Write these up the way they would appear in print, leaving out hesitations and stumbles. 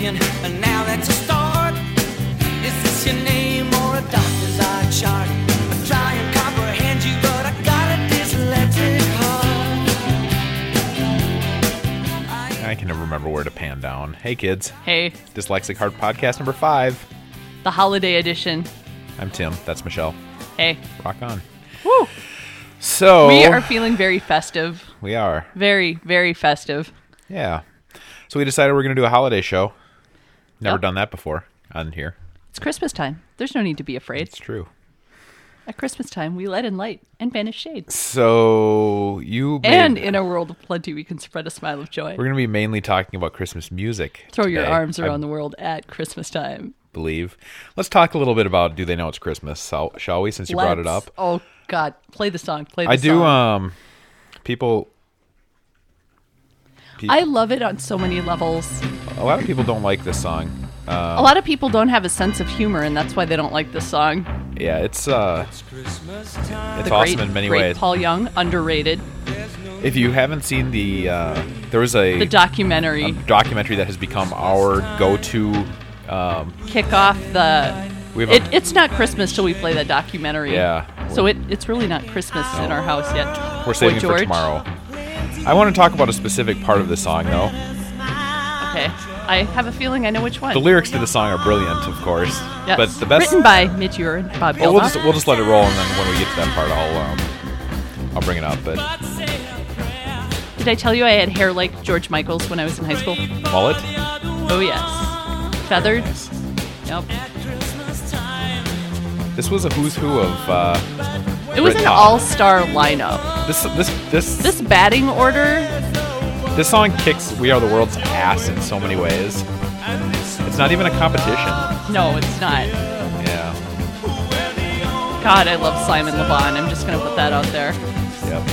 thinking, and now that's a start. Is this your name or a doctor's eye chart? I try and comprehend you, but I got a dyslexic heart. I can never remember where to pan down. Hey, kids. Hey, Dyslexic Heart Podcast number 5. the holiday edition. I'm Tim. That's Michelle. Hey. Rock on. Woo! So We are feeling very festive. We are. Very, very festive. Yeah. So we decided we're going to do a holiday show. Never Yep. done that before on here. It's Christmas time. There's no need to be afraid. It's true. At Christmas time, we let in light and banish shade. So And in a world of plenty, we can spread a smile of joy. we're going to be mainly talking about Christmas music. Throw your today, arms around I the world at Christmas time. believe. Let's talk a little bit about Do They Know It's Christmas, shall we, since you brought it up? Oh, God. Play the song. Play the I song. do, people... I love it on so many levels. A lot of people don't like this song. A lot of people don't have a sense of humor, and that's why they don't like this song. Yeah, it's awesome Great, in many great ways. Paul Young, underrated. If you haven't seen there was a The documentary. documentary that has become our go-to. Kick off the... We have It's not Christmas till we play that documentary. Yeah. So it's really not Christmas in our house yet. We're saving Boy it for George. tomorrow. I want to talk about a specific part of the song, though. Okay. I have a feeling I know which one. The lyrics to the song are brilliant, of course. Yes. But the best. Written by Mitch Ure and Bob Well, Geldof. we'll just let it roll, and then when we get to that part, I'll bring it up. But Did I tell you I had hair like George Michael's when I was in high school? mullet. Oh, yes. Feathered. Yep. This was a who's who of. It was an Britpop. all-star lineup. This Batting order, this song kicks "We Are the World's" ass in so many ways. It's not even a competition. no, it's not. Yeah. God, I love Simon Le Bon. I'm just going to put that out there. Yep.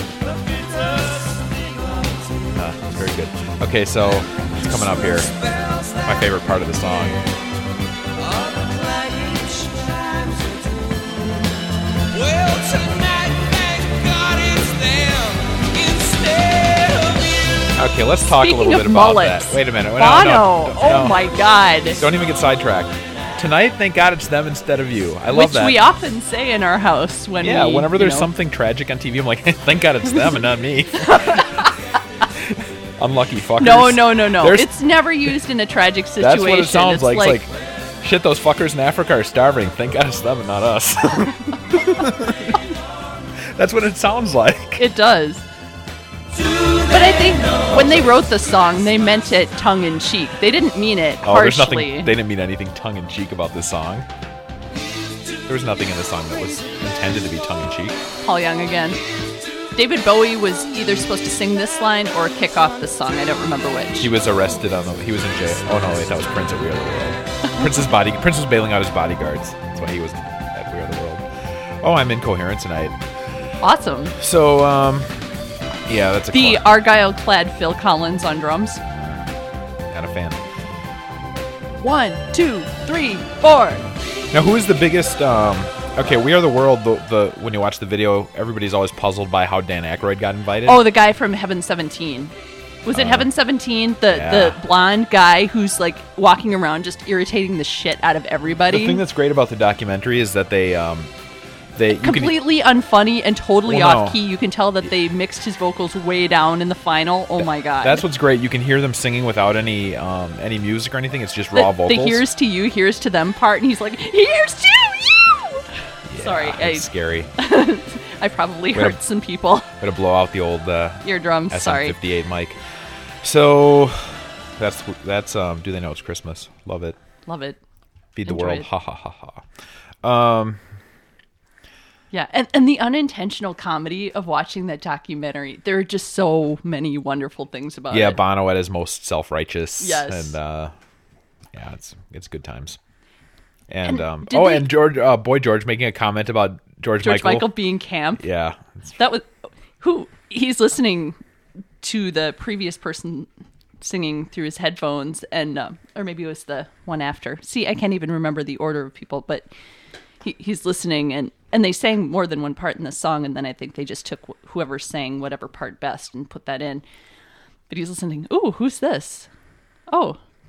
It's very good. Okay, so it's coming up here. My favorite part of the song. Well, tonight, thank God it's them instead of you. Okay, let's talk Speaking a little of bit about mullets, that. Wait a minute. Bono. Oh, my God. Don't even get sidetracked. Tonight, thank God it's them instead of you. I love Which that. we often say in our house when Yeah, we, whenever there's you know, something tragic on TV, I'm like, thank God it's them and not me. Unlucky fuckers. No. There's- It's never used in a tragic situation. That's what it sounds It's like. It's like, shit, those fuckers in Africa are starving. Thank God it's them and not us. That's what it sounds like. It does. But I think when they wrote the song, they meant it tongue-in-cheek. They didn't mean it There's harshly. nothing. They didn't mean anything tongue-in-cheek about this song. There was nothing in the song that was intended to be tongue-in-cheek. Paul Young again. David Bowie was either supposed to sing this line or kick off the song. I don't remember which. He was arrested he was in jail. Oh no, wait, that was Prince at We Are the World. Prince was bailing out his bodyguards. That's why he was at We Are the World. Oh, I'm incoherent tonight. Awesome. So, yeah, that's a The clap. Argyle-clad Phil Collins on drums. Not a fan. 1, 2, 3, 4. Now, who is the biggest? Okay, We Are the World. The when you watch the video, everybody's always puzzled by how Dan Aykroyd got invited. Oh, the guy from Heaven 17. Was it Heaven 17? The blonde guy who's like walking around just irritating the shit out of everybody. The thing that's great about the documentary is that they completely unfunny and totally Well, no. off key. You can tell that they mixed his vocals way down in the final. Oh my god. That's what's great. You can hear them singing without any music or anything. It's just raw vocals. The here's to you, here's to them part, and he's like, here's to you! Yeah, Sorry, it's scary. I probably hurt some people. Gotta blow out the old Eardrums, sorry. SM58 mic. So that's Do They Know It's Christmas? Love it. Love it. Feed the Enjoy world. it. Ha ha ha ha. Yeah, and the unintentional comedy of watching that documentary, there are just so many wonderful things about it. Yeah, Bono at his most self-righteous. Yes. And yeah, it's good times. And, did George, Boy George making a comment about George Michael being camp. Yeah. That was he's listening to the previous person singing through his headphones, and or maybe it was the one after. See, I can't even remember the order of people, but he's listening, and they sang more than one part in the song, and then I think they just took whoever sang whatever part best and put that in. But he's listening. Ooh, who's this? Oh,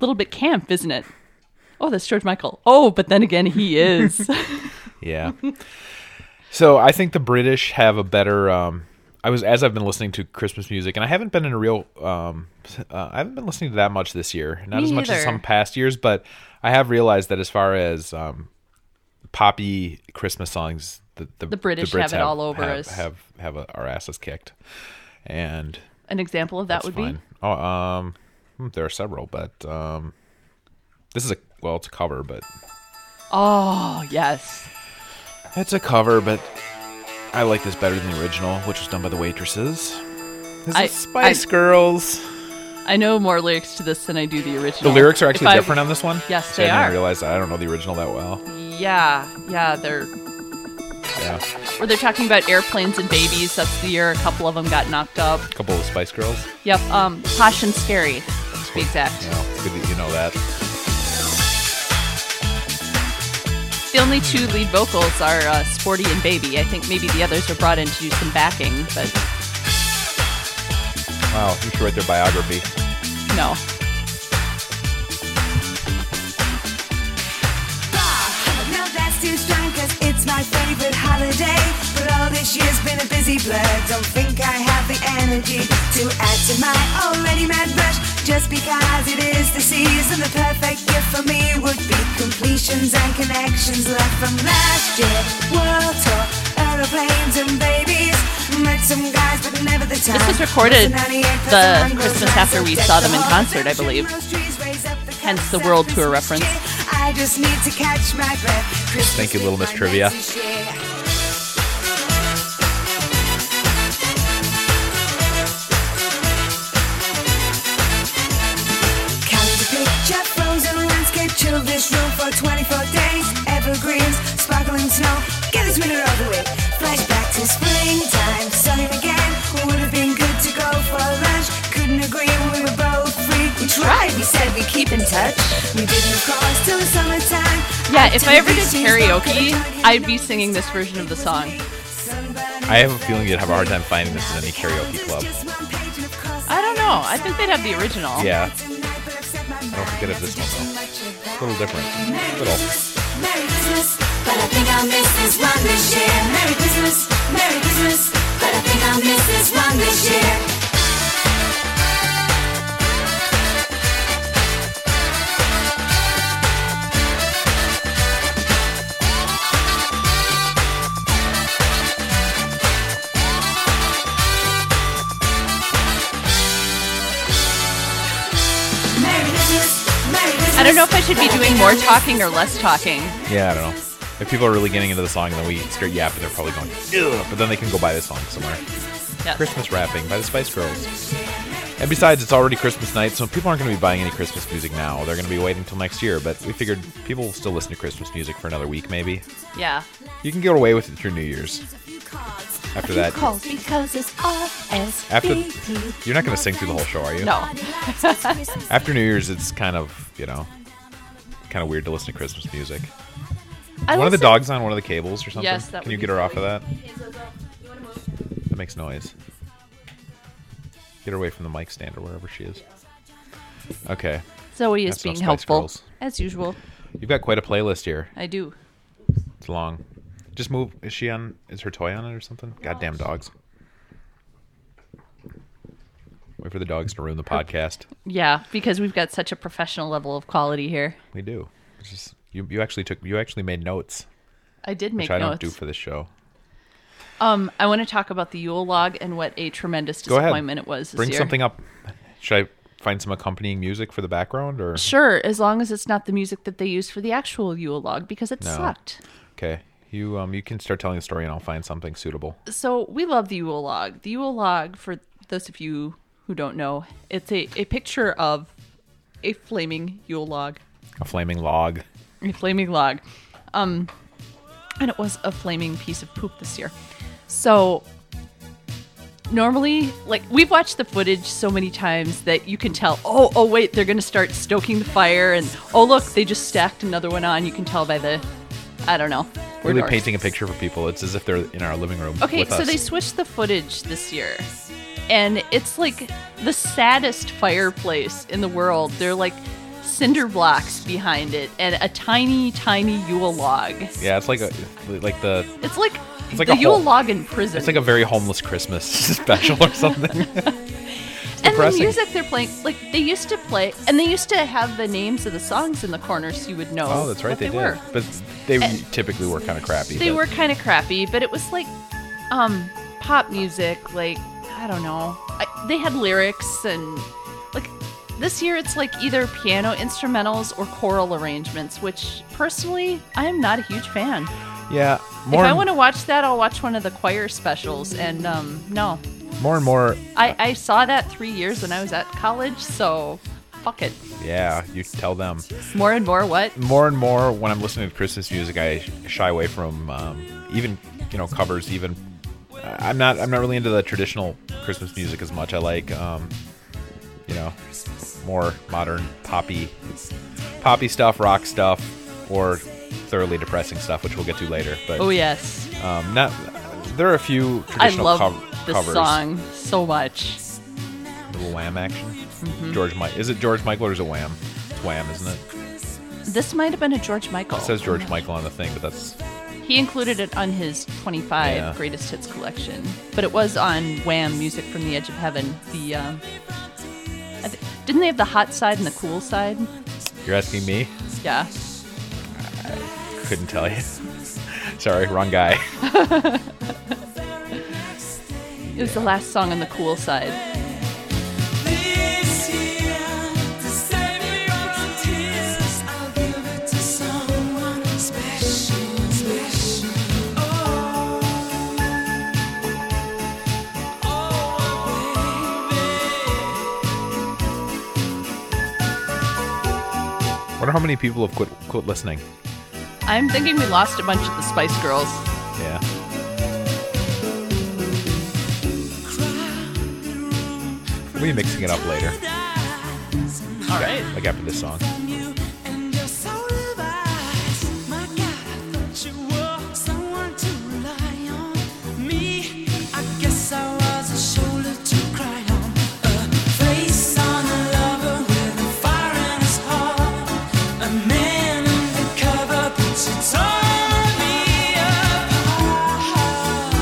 little bit camp, isn't it? Oh, that's George Michael. Oh, but then again, he is. Yeah. So I think the British have a better. As I've been listening to Christmas music, and I haven't been in a real. I haven't been listening to that much this year. Not Me as much as either. some past years, but I have realized that as far as poppy Christmas songs, the British Brits have it all over us. Have our asses kicked, and An example of that that's would fine. be? Oh, there are several, but this is it's a cover, but Oh, yes. it's a cover, but I like this better than the original, which was done by the Waitresses. This is Spice Girls. I know more lyrics to this than I do the The original. lyrics are actually If I- different on this one. Yes, So they I are. didn't realize that. I don't know the original that well. Yeah, they're Yeah, where they're talking about airplanes and babies. That's the year a couple of them got knocked up. a couple of Spice Girls. Yep, Posh and Scary, to be exact. Yeah, it's good that you know that. The only two lead vocals are Sporty and Baby. I think maybe the others are brought in to do some backing, but Wow, you should write their biography. no. No, that's too strong, cause it's my favorite holiday. But all this year's been a busy blur. Don't think I have the energy to add to my already mad rush. Just because it is the season, the perfect gift for me would be completions and connections left from last year. World tour, aeroplanes and babies. Met some guys, but never the time. This was recorded the 98% Christmas after we saw them in concert, I believe. Hence the world tour reference. I just need to catch my breath. Christmas Thank you, is Little Miss my Trivia. message, yeah. Calendar picture, frozen landscape, chill this room for 24 days. Evergreens, sparkling snow, get this winter over with. Flashback to springtime, sunny again. Would have been good to go for lunch. Couldn't agree, we were both free. We tried, we said we'd keep in touch. We didn't, of course, till the summertime. Yeah, if I ever did karaoke, I'd be singing this version of the song. I have a feeling you'd have a hard time finding this in any karaoke club. I don't know. I think they'd have the original. Yeah. I don't think it is this one, though. It's a little different. Little. Merry Christmas, but I think I'll miss this one this year. Merry Christmas, but I think I'll miss this one this year. Merry Christmas, Merry Christmas. I don't know if I should be doing more talking or less talking. Yeah, I don't know. If people are really getting into the song and then we start yapping, they're probably going, ugh, but then they can go buy this song somewhere. Yes. Christmas Rapping by the Spice Girls. And besides, it's already Christmas night, so people aren't going to be buying any Christmas music now. They're going to be waiting until next year, but we figured people will still listen to Christmas music for another week, maybe. Yeah. You can get away with it through New Year's. After that, Calls because it's after you're not going to sing through the whole show, are you? No. After New Year's, it's kind of, kind of weird to listen to Christmas music. I One of the listen- dogs on one of the cables or something? Yes, that Can would you be get her off great. of that? That makes noise. Get her away from the mic stand or wherever she is. Okay. Zoe is That's being not Spice helpful, Girls. as usual. You've got quite a playlist here. I do. It's long. Just move. Is her toy on it or something? Goddamn dogs. Wait for the dogs to ruin the podcast. Yeah, because we've got such a professional level of quality here. We do. It's just, you actually made notes, I did make which I notes. don't do for this show. I want to talk about the Yule log and what a tremendous Go ahead. disappointment it was this Bring year. something up. Should I find some accompanying music for the background, or Sure, as long as it's not the music that they used for the actual Yule log, because it No. sucked. okay? You can start telling the story, and I'll find something suitable. So we love the Yule log. The Yule log, for those of you who don't know, it's a picture of a flaming Yule log. A flaming log. A flaming log. And it was a flaming piece of poop this year. So normally, like, we've watched the footage so many times that you can tell, oh wait, they're going to start stoking the fire, and oh look, they just stacked another one on. You can tell by the, I don't know. We're Really dorks. painting a picture for people. It's as if they're in our living room Okay, with so us. they switched the footage this year, and it's like the saddest fireplace in the world. They're like cinder blocks behind it and a tiny, tiny Yule log. Yeah, it's like the It's like like the a Yule whole- log in prison. it's like a very homeless Christmas special or something. and the depressing. music they're playing, like they used to play, and they used to have the names of the songs in the corner so you would know. Oh, that's right, what they they did. were. But they And- typically were kind of crappy. They but- were kind of crappy, but it was like pop music, like I don't know. They had lyrics and like this year it's like either piano instrumentals or choral arrangements, which personally I am not a huge fan. Yeah, If I want to watch that, I'll watch one of the choir specials. And no, more and more. I saw that 3 years when I was at college, so fuck it. Yeah, you tell them. More and more what? More and more when I'm listening to Christmas music, I shy away from even covers. Even I'm not really into the traditional Christmas music as much. I like more modern poppy stuff, rock stuff, or thoroughly depressing stuff, which we'll get to later. But Oh yes, there are a few I traditional love this covers. song so much. Little Wham action. Mm-hmm. Is it George Michael or is it Wham? It's Wham, isn't it? This might have been a George Michael. It says George Michael on the thing, but that's He included it on his 25 Yeah. greatest hits collection, but it was on Wham! Music from the Edge of Heaven. The didn't they have the hot side and the cool side? you're asking me. Yeah. Couldn't tell you. Sorry, wrong guy. It was the last song on the cool side. This year, to save me from tears, I'll give it to someone special, special. Oh, Wonder how many people have quit listening. I'm thinking we lost a bunch of the Spice Girls. Yeah. We'll be mixing it up later, All right. like after this song. you and your soul of eyes. My God, I thought you were someone to rely on. Me, I guess I was a shoulder to cry on. A face on a lover with a fire in his heart. A man undercover, but she tore me apart.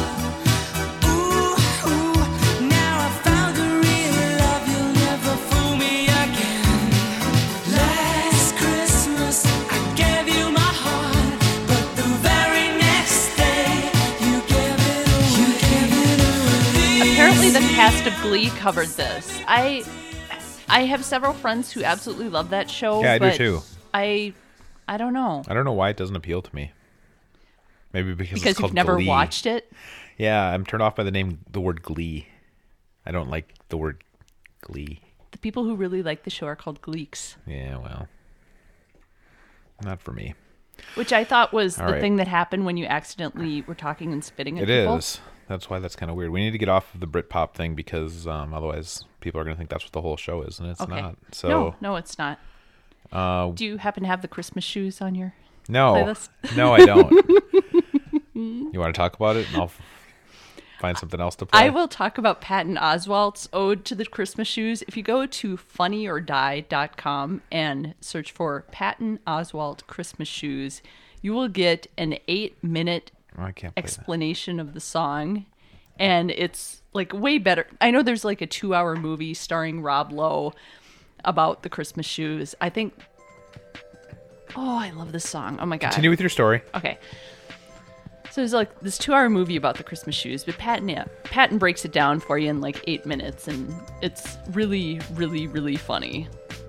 Ooh, now I found a real love. You'll never fool me again. Last Christmas I gave you my heart, but the very next day you gave it away. Apparently, the cast of Glee covered this. I have several friends who absolutely love that show. Yeah, I do but too. I don't know I don't know why it doesn't appeal to me. Maybe because it's because called you've never Glee. watched it. Yeah, I'm turned off by the word Glee. I don't like the word Glee. The people who really like the show are called Gleeks, Yeah, well, not for me. which I thought was All the right. thing that happened when you accidentally were talking and spitting at It people. is. That's why that's kind of weird. We need to get off of the Britpop thing because otherwise people are going to think that's what the whole show is, and it's Okay. not. So No, it's not. Uh, Do you happen to have the Christmas shoes on your no, playlist? no, I don't. You want to talk about it, and I'll find something else to play. I will talk about Patton Oswalt's Ode to the Christmas Shoes. If you go to funnyordie.com and search for Patton Oswalt Christmas Shoes, you will get an 8-minute Oh, I can't play that. explanation of the song. And it's like way better. I know there's like a 2-hour movie starring Rob Lowe about the Christmas shoes. I think. Oh, I love this song. Oh my God. Continue with your story. Okay. So there's like this 2-hour movie about the Christmas shoes, but Patton breaks it down for you in like 8 minutes, and it's really, really, really funny.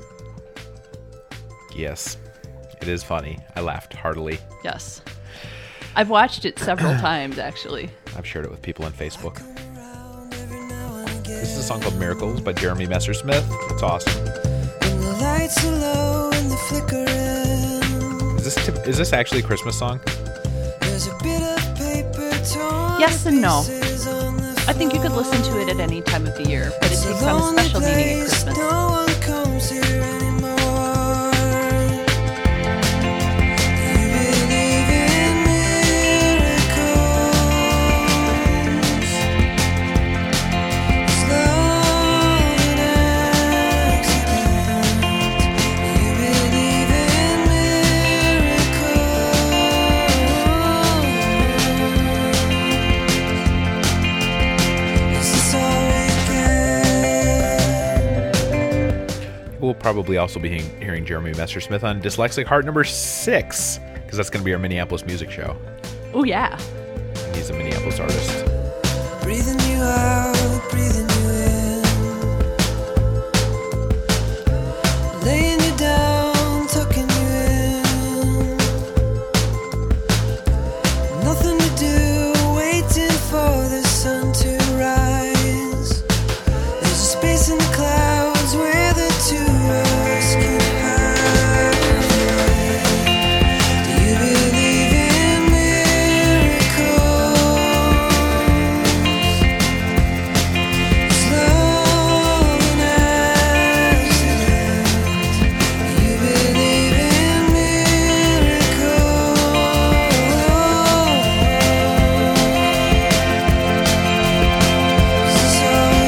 Yes, it is funny. I laughed heartily. Yes. I've watched it several times, actually. I've shared it with people on Facebook. This is a song called Miracles by Jeremy Messersmith. It's awesome. When the lights are low and they're flickering, Is this actually a Christmas song? there's a bit of paper torn. Yes and no. faces on the I think you could listen to it at any time of the year, but it takes on a special meaning at Christmas. No one comes here anymore. You believe in miracles. It's love and accident. You will probably also be hearing Jeremy Messersmith on Dyslexic Heart number 6, because that's going to be our Minneapolis music show. Oh, yeah. He's a Minneapolis artist. Breathing you out, breathing you in. Laying you down, tucking you in. Nothing to do, waiting for the sun to rise. There's a space in the clouds where the two of us can hide. Do you believe in miracles? Is love an accident? Do you believe in miracles? Is this all we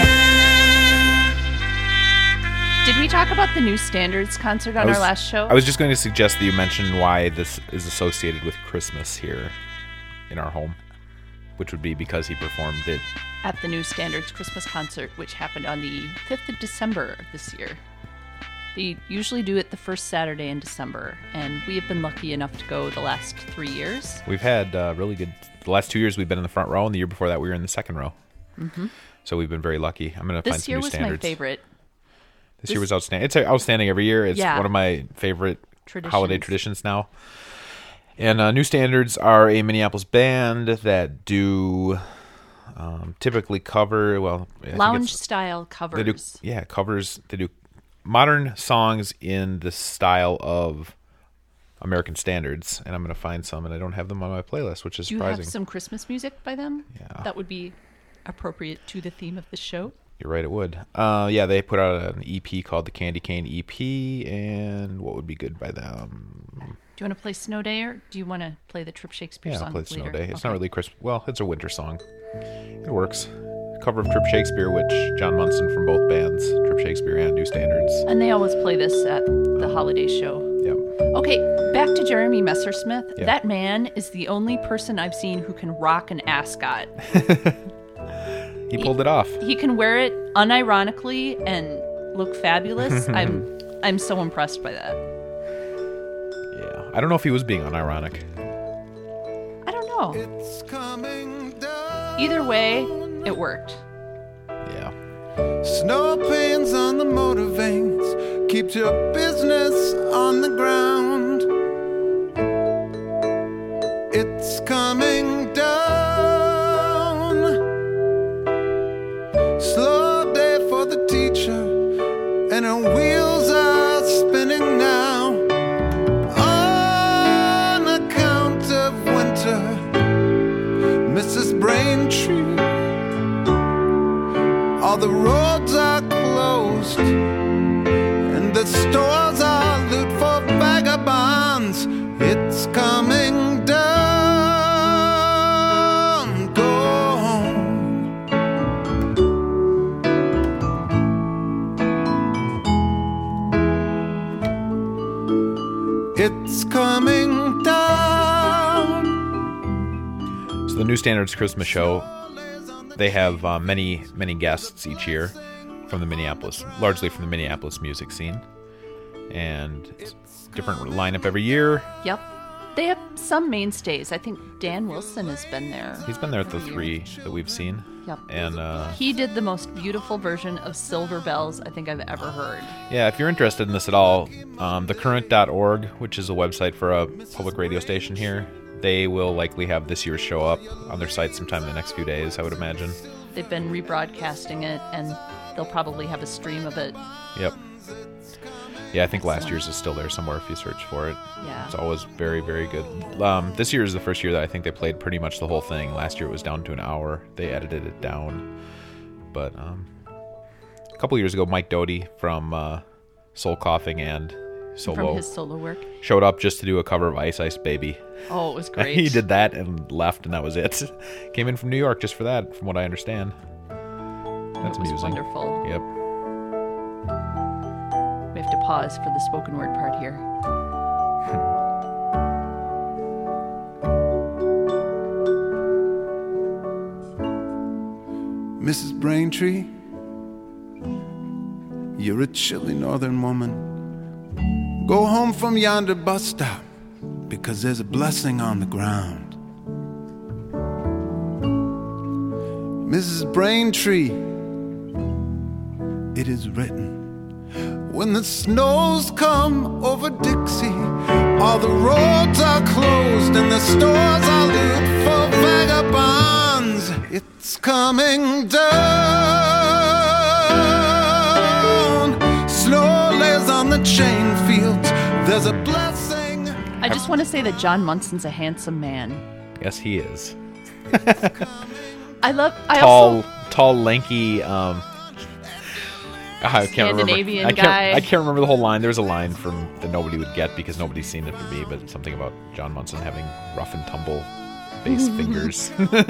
get? Did we talk about the New Standards concert on our last show? I was just going to suggest that you mention why this is associated with Christmas here in our home, which would be because he performed it. At the New Standards Christmas concert, which happened on the 5th of December this year. They usually do it the first Saturday in December, and we have been lucky enough to go the last 3 years. We've had really good. The last 2 years we've been in the front row, and the year before that we were in the second row. Mm-hmm. So we've been very lucky. I'm going to find This some year new was standards. my favorite. This year was outstanding. It's outstanding every year. It's Yeah. one of my favorite Traditions. holiday traditions now. And New Standards are a Minneapolis band that do typically cover, well, I think Lounge it's- style they do, covers. yeah, covers. They do modern songs in the style of American standards, and I'm going to find some, and I don't have them on my playlist, which is Do you surprising. have some Christmas music by them? Yeah. That would be appropriate to the theme of the show. You're right, it would. Yeah, they put out an EP called the Candy Cane EP, and what would be good by them? Do you want to play Snow Day, or do you want to play the Trip Shakespeare Yeah, song I'll play Snow later? Day. It's Okay. not really Christmas. Well, it's a winter song. It works. Cover of Trip Shakespeare, which John Munson from both bands, Trip Shakespeare and New Standards. And they always play this at the holiday show. Yep. Okay, back to Jeremy Messersmith. Yeah. That man is the only person I've seen who can rock an ascot. He pulled it off. He can wear it unironically and look fabulous. I'm so impressed by that. Yeah. I don't know if he was being unironic. I don't know. It's coming down. Either way, it worked. Yeah. Snow pains on the motor veins. Keep your business on the ground. It's coming down. Slow day for the teacher, and her wheels are spinning now. On account of winter, Mrs. Braintree, all the roads are closed, and the stores are loot for vagabonds. It's coming down. Go home. It's coming down. So the New Standards Christmas show, they have many guests each year from the Minneapolis, largely from the Minneapolis music scene, and it's different lineup every year. Yep. They have some mainstays. I think Dan Wilson has been there. He's been there at the every year. 3 that we've seen. Yep. And He did the most beautiful version of Silver Bells I think I've ever heard. yeah, if you're interested in this at all, thecurrent.org, which is a website for a public radio station here, they will likely have this year's show up on their site sometime in the next few days, I would imagine. They've been rebroadcasting it, and they'll probably have a stream of it. Yep. Yeah, I think last year's is still there somewhere if you search for it. Yeah. It's always very, very good. This year is the first year that I think they played pretty much the whole thing. Last year it was down to an hour. They edited it down. But a couple years ago, Mike Doty from Soul Coughing and Solo From his solo work. showed up just to do a cover of Ice Ice Baby. Oh, it was great. He did that and left, and that was it. Came in from New York just for that, from what I understand. That's It was amusing. wonderful. Yep. We have to pause for the spoken word part here. Mrs. Braintree, You're a chilly northern woman. Go home from yonder bus stop, because there's a blessing on the ground. Mrs. Braintree, it is written, when the snows come over Dixie, all the roads are closed and the stores are lit for vagabonds. It's coming down. Snow lays on the chain fields. There's a blessing. I just want to say that John Munson's a handsome man. Yes, he is. I Tall, lanky. I can't remember. Scandinavian guy. I can't remember the whole line. There's a line from that nobody would get because nobody's seen it from me, but something about John Munson having rough and tumble bass fingers.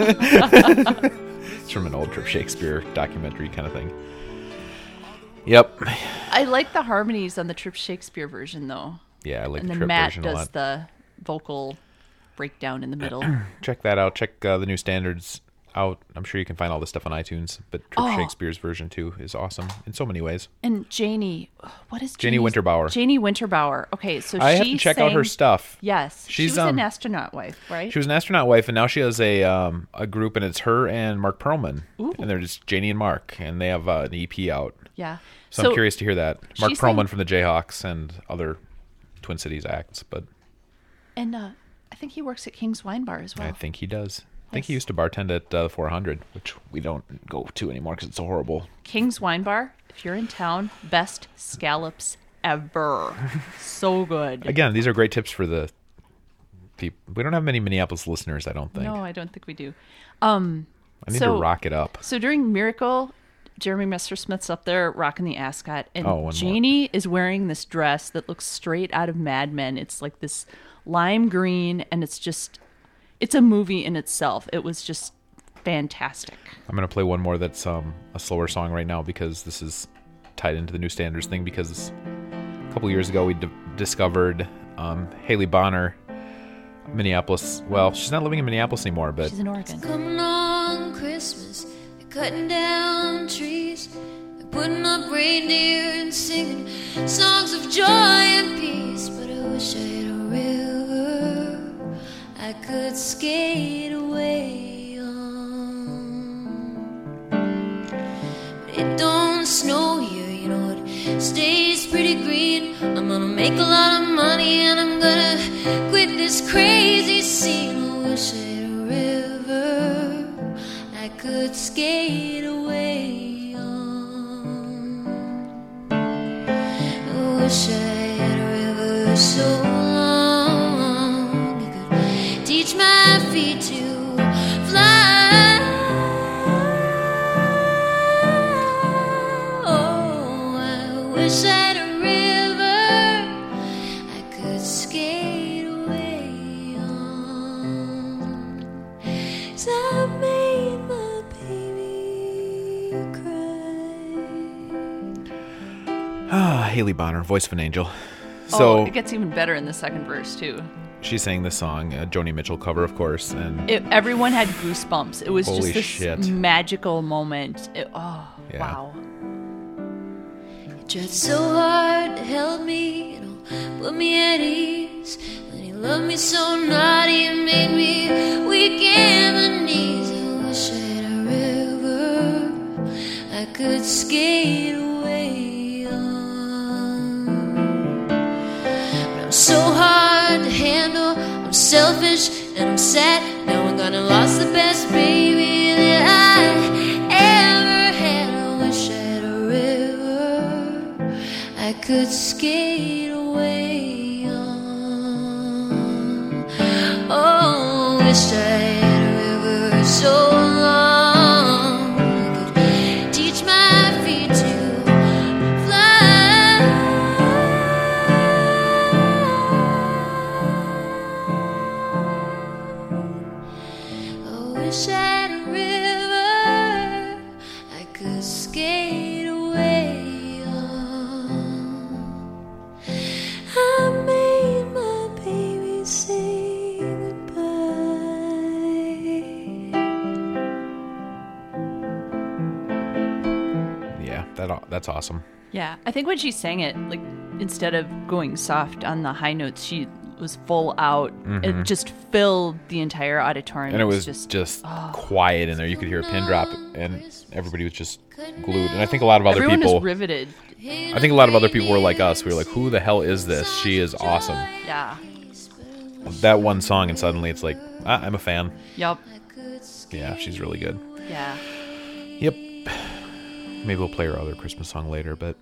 It's from an old Trip Shakespeare documentary kind of thing. Yep. I like the harmonies on the Trip Shakespeare version, though. Yeah, I like And the then Trip Matt version a does lot. the vocal breakdown in the middle. Check that out. Check the new standards out. I'm sure you can find all this stuff on iTunes, but Trip Shakespeare's version too is awesome in so many ways. And Janie, what is Janie Janie's- Winterbauer. Janie Winterbauer. Okay, so I she have to check out her sang- stuff. Yes, she She's, was an astronaut wife, right? She was an astronaut wife, and now she has a group, and it's her and Mark Perlman, and they're just Janie and Mark, and they have an EP out. Yeah. So I'm curious to hear that. Mark she sang- Perlman from the Jayhawks and other Twin Cities acts, but And I think he works at King's Wine Bar as well. I think he does. I think he used to bartend at 400, which we don't go to anymore because it's so horrible. King's Wine Bar, if you're in town, best scallops ever. So good. Again, these are great tips for the people. We don't have many Minneapolis listeners, I don't think. No, I don't think we do. I need to rock it up. So during Miracle, Jeremy Messersmith's up there rocking the ascot, and Oh, one more. Janie is wearing this dress that looks straight out of Mad Men. It's like this lime green, and it's a movie in itself. It was just fantastic. I'm going to play one more that's a slower song right now because this is tied into the new standards thing, because a couple years ago we discovered Haley Bonner, Minneapolis. Well, she's not living in Minneapolis anymore, but She's in Oregon. Coming on Christmas, they're cutting down trees, they're putting up reindeer and singing songs of joy and peace. But I wish I had a river I could skate away on. But it don't snow here, you know, it stays pretty green. I'm gonna make a lot of money and I'm gonna quit this crazy scene. I wish I had a river I could skate away on. I wish I had a river so long it could teach my feet to fly. Oh, I wish I had a river I could skate away on. 'Cause I made my baby cry. Haley Bonner, voice of an angel. So it gets even better in the second verse too. she sang this song, a Joni Mitchell cover, of course, and Everyone had goosebumps. It was Holy just this shit. magical moment. Yeah. Wow. He tried so hard to help me, you know, put me at ease. And he loved me so naughty and made me weak in the knees. I wish I had a river I could skate away on. But I'm so hard to handle, I'm selfish and I'm sad. Now I'm gonna lost the best baby that I ever had. I wish I had a river I could skate away on. Oh, wish I had a river so long I could teach my feet to fly. I wish I had a river I could skate away on. I made my baby say goodbye. yeah, that's awesome. Yeah, I think when she sang it, like instead of going soft on the high notes, she was full out. It just filled the entire auditorium. And it was just quiet in there. You could hear a pin drop, and everybody was just glued. And I think a lot of other everyone people, was riveted. I think a lot of other people were like us. We were like, "Who the hell is this? She is awesome." Yeah. That one song, and suddenly it's like, I'm a fan. Yup. Yeah, she's really good. Yeah. Yep. Maybe we'll play her other Christmas song later, but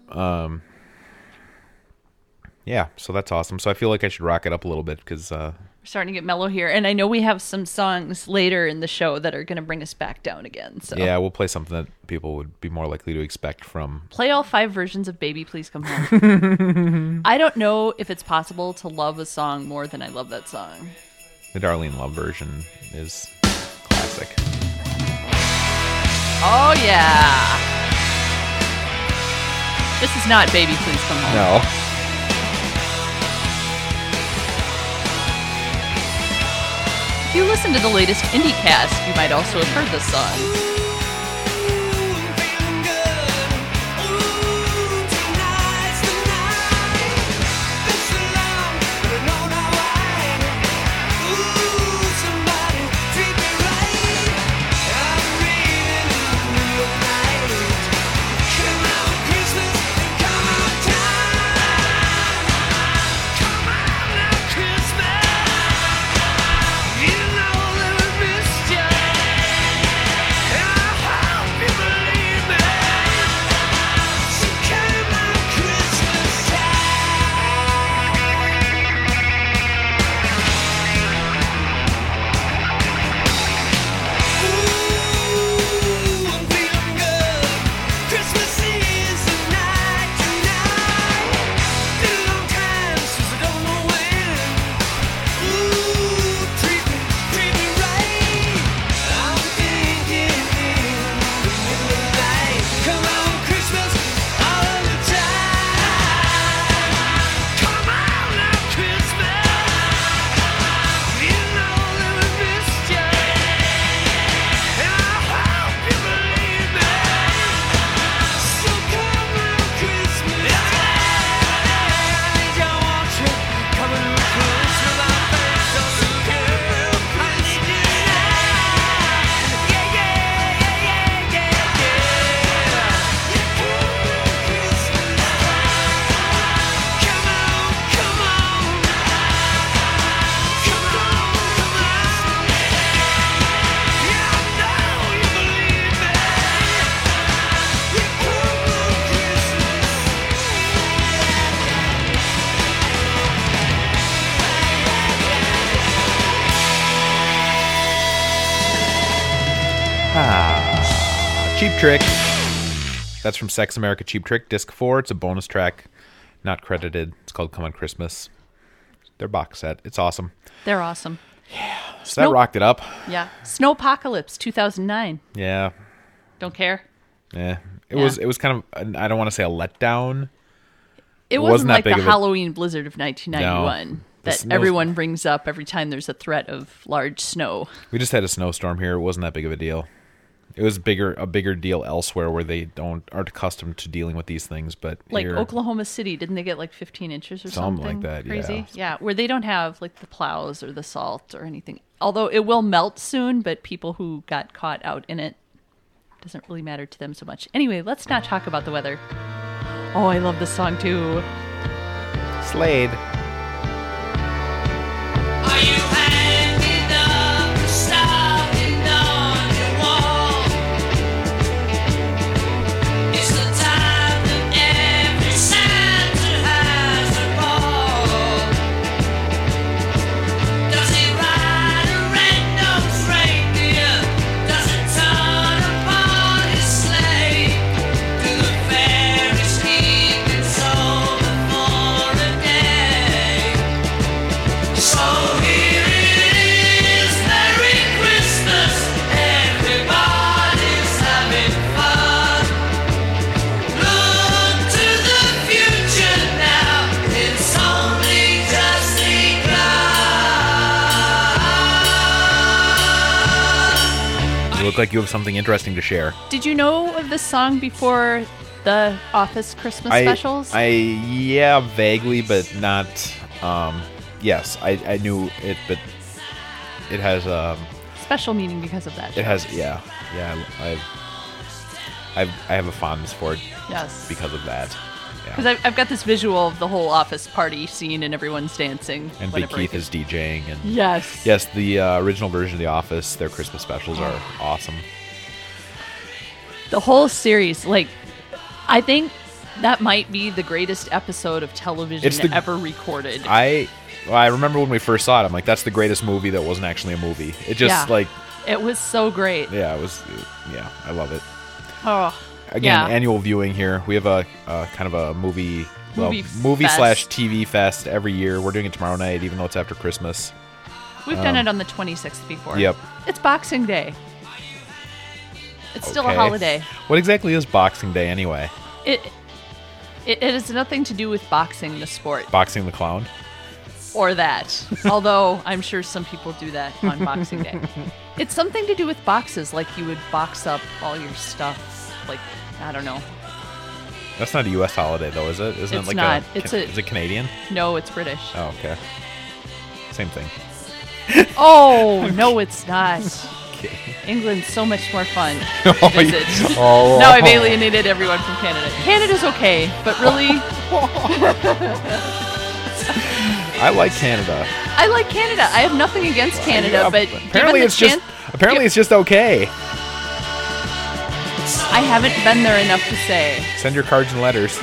yeah, so that's awesome. So I feel like I should rock it up a little bit because We're starting to get mellow here, and I know we have some songs later in the show that are going to bring us back down again. So yeah, we'll play something that people would be more likely to expect from. play all 5 versions of Baby Please Come Home. I don't know if it's possible to love a song more than I love that song. The Darlene Love version is classic. Oh yeah. This is not Baby Please Come Home. No. If you listen to the latest IndieCast, you might also have heard this song. Cheap Trick. That's from Sex America Cheap Trick, Disc 4. It's a bonus track, not credited. It's called Come on Christmas. Their box set. It's awesome. They're awesome. So that rocked it up. Yeah. Snowpocalypse 2009. Yeah. Don't care. Yeah. It Yeah. was kind of, I don't want to say a letdown. It wasn't wasn't that like big the of a- Halloween blizzard of 1991 No. The that snow- everyone brings up every time there's a threat of large snow. We just had a snowstorm here. It wasn't that big of a deal. It was a bigger deal elsewhere where they aren't accustomed to dealing with these things, but Like here, Oklahoma City, didn't they get like 15 inches or something? Something like that, Crazy? yeah. Yeah, where they don't have like the plows or the salt or anything. Although it will melt soon, but people who got caught out in it, doesn't really matter to them so much. Anyway, let's not talk about the weather. Oh, I love this song too. Slade. Are you hanging up or starting on your wall? It's the time that every Santa has a ball. Does he ride a red-nosed reindeer? Does it turn upon his sleigh? Do the fairies keep it so before a day? So here it is, Merry Christmas, everybody's having fun. Look to the future now, it's only just begun. You look like you have something interesting to share. Did you know of this song before the Office Christmas specials? Yeah, vaguely, but not. Yes, I knew it, but it has Special meaning because of that. it has yeah. I have a fondness for it Yes. because of that. Because Yeah. I've got this visual of the whole Office party scene and everyone's dancing. And Big whenever I Keith think- is DJing, and Yes. yes, the original version of The Office, their Christmas specials are awesome. The whole series, like, I think that might be the greatest episode of television It's the- ever recorded. I remember when we first saw it. I'm like, that's the greatest movie that wasn't actually a movie. It just Yeah. It was so great. yeah, it was. Yeah, I love it. Oh, Again, yeah. annual viewing here. We have a kind of a movie Movie fest. slash TV fest every year. We're doing it tomorrow night, even though it's after Christmas. We've done it on the 26th before. Yep. It's Boxing Day. It's still a Okay. holiday. What exactly is Boxing Day anyway? It has nothing to do with boxing, the sport, Boxing the Clown? or that. Although I'm sure some people do that on Boxing Day. It's something to do with boxes, like you would box up all your stuff. Like, I don't know. That's not a U.S. holiday, though, is it? Isn't It's it like not. a? It's a- Is it Canadian? No, it's British. Oh, okay. Same thing. Oh, no, it's not. Okay. England's so much more fun Oh, to visit. oh. Now I've alienated everyone from Canada. Canada's okay, but really, I like Canada. I like Canada. I have nothing against Canada, Yeah, but apparently given it's the just chance, it's just okay. I haven't been there enough to say. Send your cards and letters.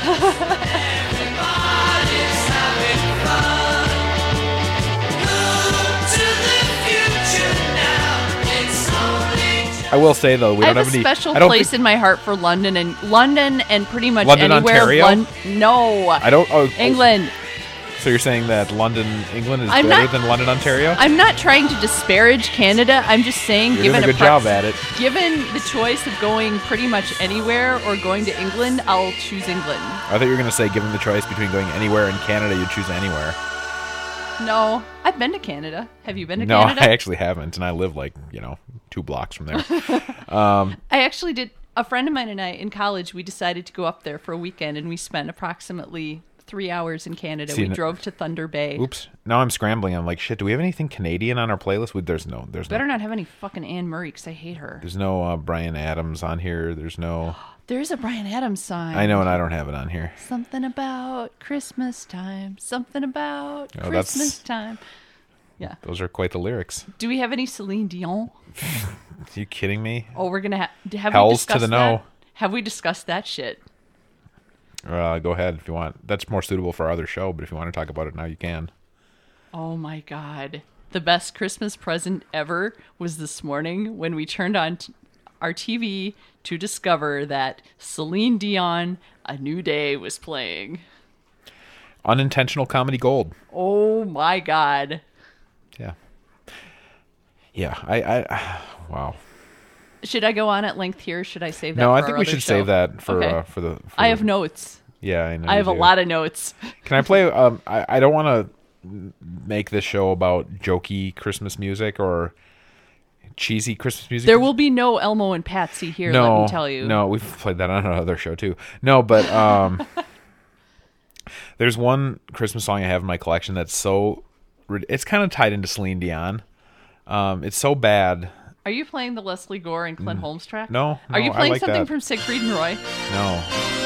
I will say though, we I don't have have a any. special I don't place think, in my heart for London and pretty much London, anywhere. Ontario? No, I don't. Oh, England. So you're saying that London, England is I'm better not- than London, Ontario? I'm not trying to disparage Canada. I'm just saying, You're given doing a good job at it. given the choice of going pretty much anywhere or going to England, I'll choose England. I thought you were going to say, given the choice between going anywhere in Canada, you'd choose anywhere. No, I've been to Canada. Have you been to No, Canada? I actually haven't, and I live 2 blocks from there. I actually did. A friend of mine and I in college, we decided to go up there for a weekend, and we spent approximately 3 hours in Canada. See, We drove to Thunder Bay. Oops. Now I'm scrambling. I'm like, shit. Do we have anything Canadian on our playlist? There's Better not have any fucking Anne Murray because I hate her. There's no Brian Adams on here. There's no. There's a Bryan Adams song. I know, and I don't have it on here. Something about Christmas time. Something about Oh, that's- Christmas time. Yeah. Those are quite the lyrics. Do we have any Celine Dion? Are you kidding me? Oh, we're gonna have we Hells to discussed the that? no. Have we discussed that shit? Go ahead if you want. That's more suitable for our other show, but if you want to talk about it now, you can. Oh my god. The best Christmas present ever was this morning when we turned on our TV to discover that Celine Dion, A New Day was playing. Unintentional comedy gold. Oh my god. Yeah. Yeah. I wow. Should I go on at length here? Should I save that No, for I our think we other should show? save that for Okay. for the. I have notes. Yeah, I know. I have a lot of notes. Can I play? I don't want to make this show about jokey Christmas music or cheesy Christmas music. There will be no Elmo and Patsy here, no, let me tell you. No, we've played that on another show too. No, but there's one Christmas song I have in my collection that's so. It's kind of tied into Celine Dion. It's so bad. Are you playing the Leslie Gore and Clint Holmes track? No, Are you I playing like something that. from Siegfried and Roy? No.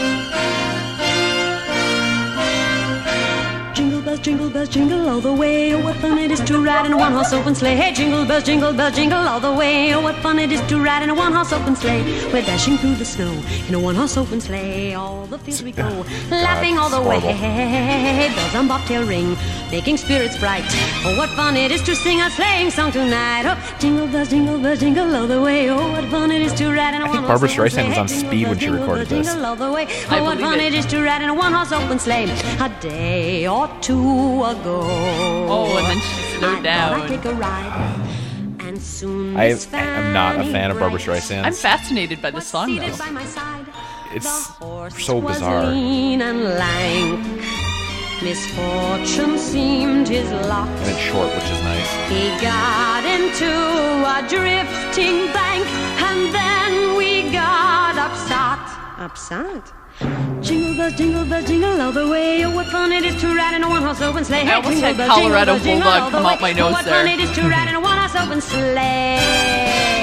Jingle bells, jingle all the way. Oh, what fun it is to ride in a one-horse open sleigh. Hey, jingle bells, jingle all the way. Oh, what fun it is to ride in a one-horse open sleigh. We're dashing through the snow in a one-horse open sleigh. All the fields we go, laughing all the way. horrible. Bells on bobtail ring, making spirits bright. Oh, what fun it is to sing a sleighing song tonight. Oh, jingle bells, jingle all the way. Oh, what fun it is to ride in a one-horse Barbra open sleigh. Streisand was on Hey, jingle speed when bells, she recorded this. Jingle all the way. I Oh, what believe fun it. it is to ride in a one-horse open sleigh. A day or two ago. Oh, and then she slowed I down. thought I'd take a ride. And soon I Miss am not a Fanny fan of Barbra Bright Streisand. I'm fascinated by the was song, seated though. by my side. It's The horse so was bizarre. lean and lank. Misfortune seemed his lot. And it's short, which is nice. He got into a drifting bank, and then we got upset. upset. Jingle bells, jingle all the way. Oh, what fun it is to ride in a one-horse open sleigh. I almost Jingle had bells, Colorado jingle bells, jingle Bulldog all the come out way. my nose Oh, what there. fun it is to ride in a one-horse open sleigh.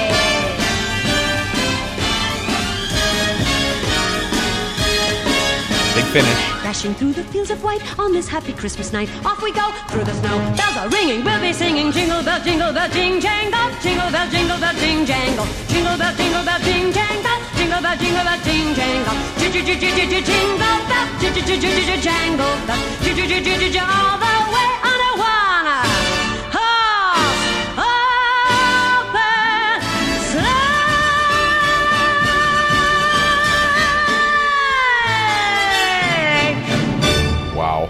Big finish. Dashing through the fields of white on this happy Christmas night. Off we go through the snow. Bells are ringing. We'll be singing jingle bell, jing jangle. Jingle bell, jing jangle. Jingle bell, jingle jangle. Jingle bell, jingle jangle. Jingle bell, jangle bell. All the way on a one-horse open sleigh. Wow.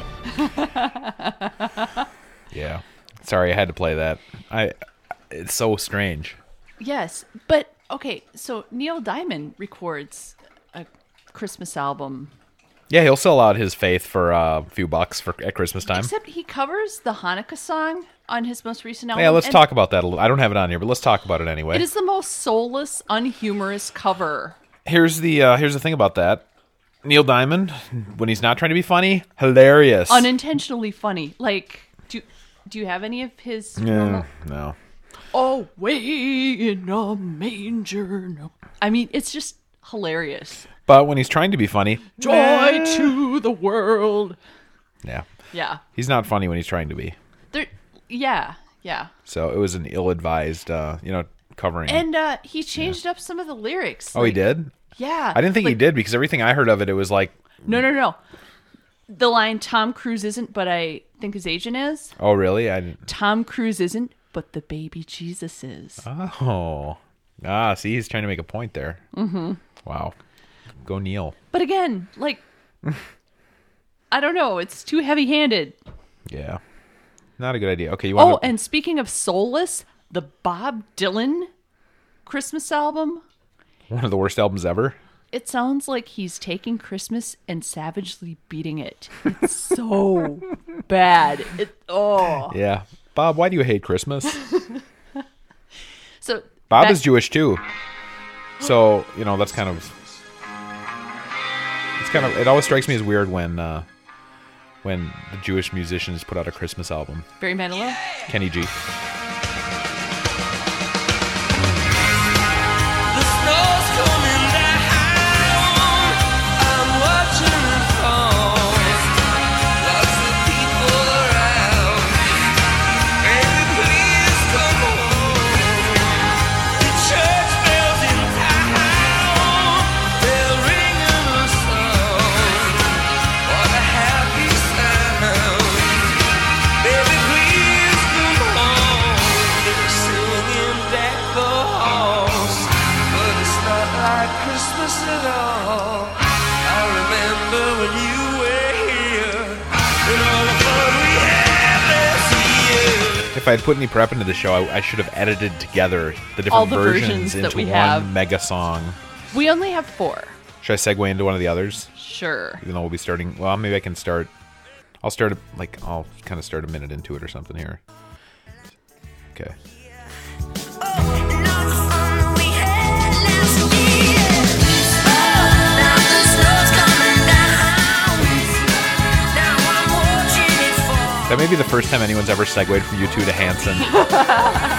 Yeah. Sorry, I had to play that. It's so strange. Yes, but okay. So Neil Diamond records a Christmas album, Yeah, he'll sell out his faith for a few bucks at Christmas time. except he covers the Hanukkah song on his most recent album. Yeah, let's and talk about that a little. I don't have it on here, but let's talk about it anyway. It is the most soulless, unhumorous cover. Here's the thing about that. Neil Diamond, when he's not trying to be funny, hilarious. Unintentionally funny. Like, do you have any of his? Yeah, no. Oh, way in a manger. No, I mean it's just hilarious. But when he's trying to be funny, Joy to the world. yeah, Yeah, he's not funny when he's trying to be. yeah. So it was an ill-advised, covering. And he changed up some of the lyrics. Oh, he did? Yeah. I didn't think he did because everything I heard of it was like, No. The line "Tom Cruise isn't, but I think his agent is." oh, really? I didn't. Tom Cruise isn't, but the baby Jesus is. Oh. See, he's trying to make a point there. Mm-hmm. Wow. Go Neil. But again, like, I don't know. It's too heavy-handed. Yeah. Not a good idea. Okay, you want Oh, and speaking of soulless, the Bob Dylan Christmas album. one of the worst albums ever? It sounds like he's taking Christmas and savagely beating it. It's so bad. Yeah. Bob, why do you hate Christmas? So Bob is Jewish too. So, that's kind of... It always strikes me as weird when the Jewish musicians put out a Christmas album. Barry Manilow. Kenny G. The snow's coming down. I'm watching it fall. Lots of people around. Baby, please come home. The church bells in town. They're ringing a song. What a happy sound. Baby, please come home. They're singing Deck the Halls, but it's not like Christmas at all. I remember when you were here and all the fun we had last year. If I had put any prep into the show, I should have edited together the All different the versions into that we one have. mega song. We only have 4. Should I segue into one of the others? Sure. Even though we'll be starting... Well, maybe I can start... I'll kind of start a minute into it or something here. Okay. That may be the first time anyone's ever segued from U2 to Hanson.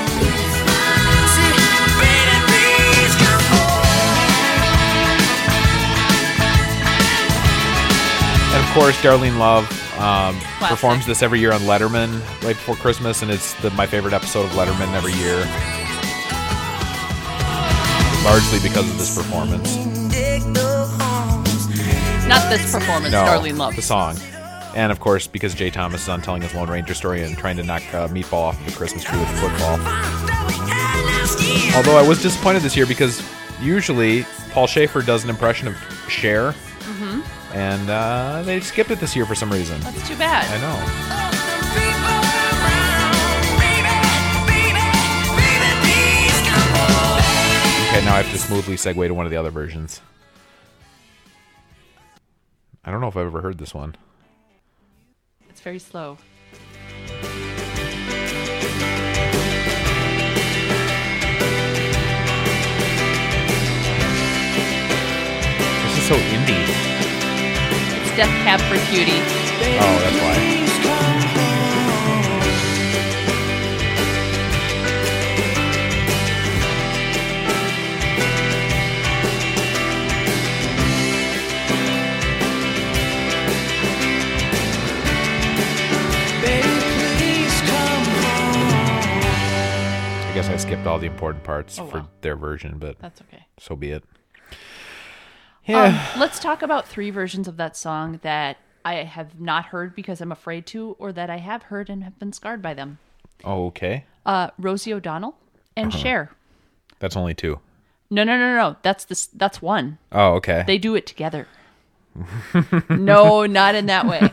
And of course, Darlene Love performs this every year on Letterman right before Christmas, and it's my favorite episode of Letterman every year. Largely because of this performance. Not this performance, No, Darlene Love. the song. And of course, because Jay Thomas is on telling his Lone Ranger story and trying to knock Meatball off of the Christmas tree with football. Although I was disappointed this year because usually Paul Schaefer does an impression of Cher. Mm-hmm. And they skipped it this year for some reason. That's too bad. I know. Okay, now I have to smoothly segue to one of the other versions. I don't know if I've ever heard this one. It's very slow. so indie. It's Death Cab for Cutie. Oh, that's why. I guess I skipped all the important parts Oh, for well. their version, but That's okay. so be it. Yeah. Let's talk about 3 versions of that song that I have not heard because I'm afraid to, or that I have heard and have been scarred by them. Okay. Rosie O'Donnell and Cher. That's only 2. No. That's one. Oh, okay. They do it together. No, not in that way.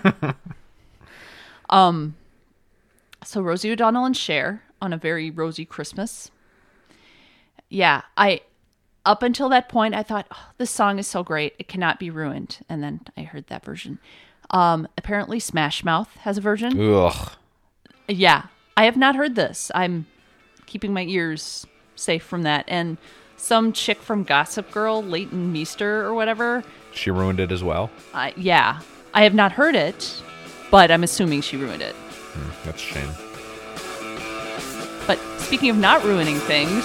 So Rosie O'Donnell and Cher on A Very Rosy Christmas. Yeah, up until that point, I thought, oh, this song is so great, it cannot be ruined. And then I heard that version. Apparently Smash Mouth has a version. Ugh. Yeah, I have not heard this. I'm keeping my ears safe from that. And some chick from Gossip Girl, Leighton Meester or whatever. She ruined it as well. Yeah, I have not heard it, but I'm assuming she ruined it. That's a shame. But speaking of not ruining things,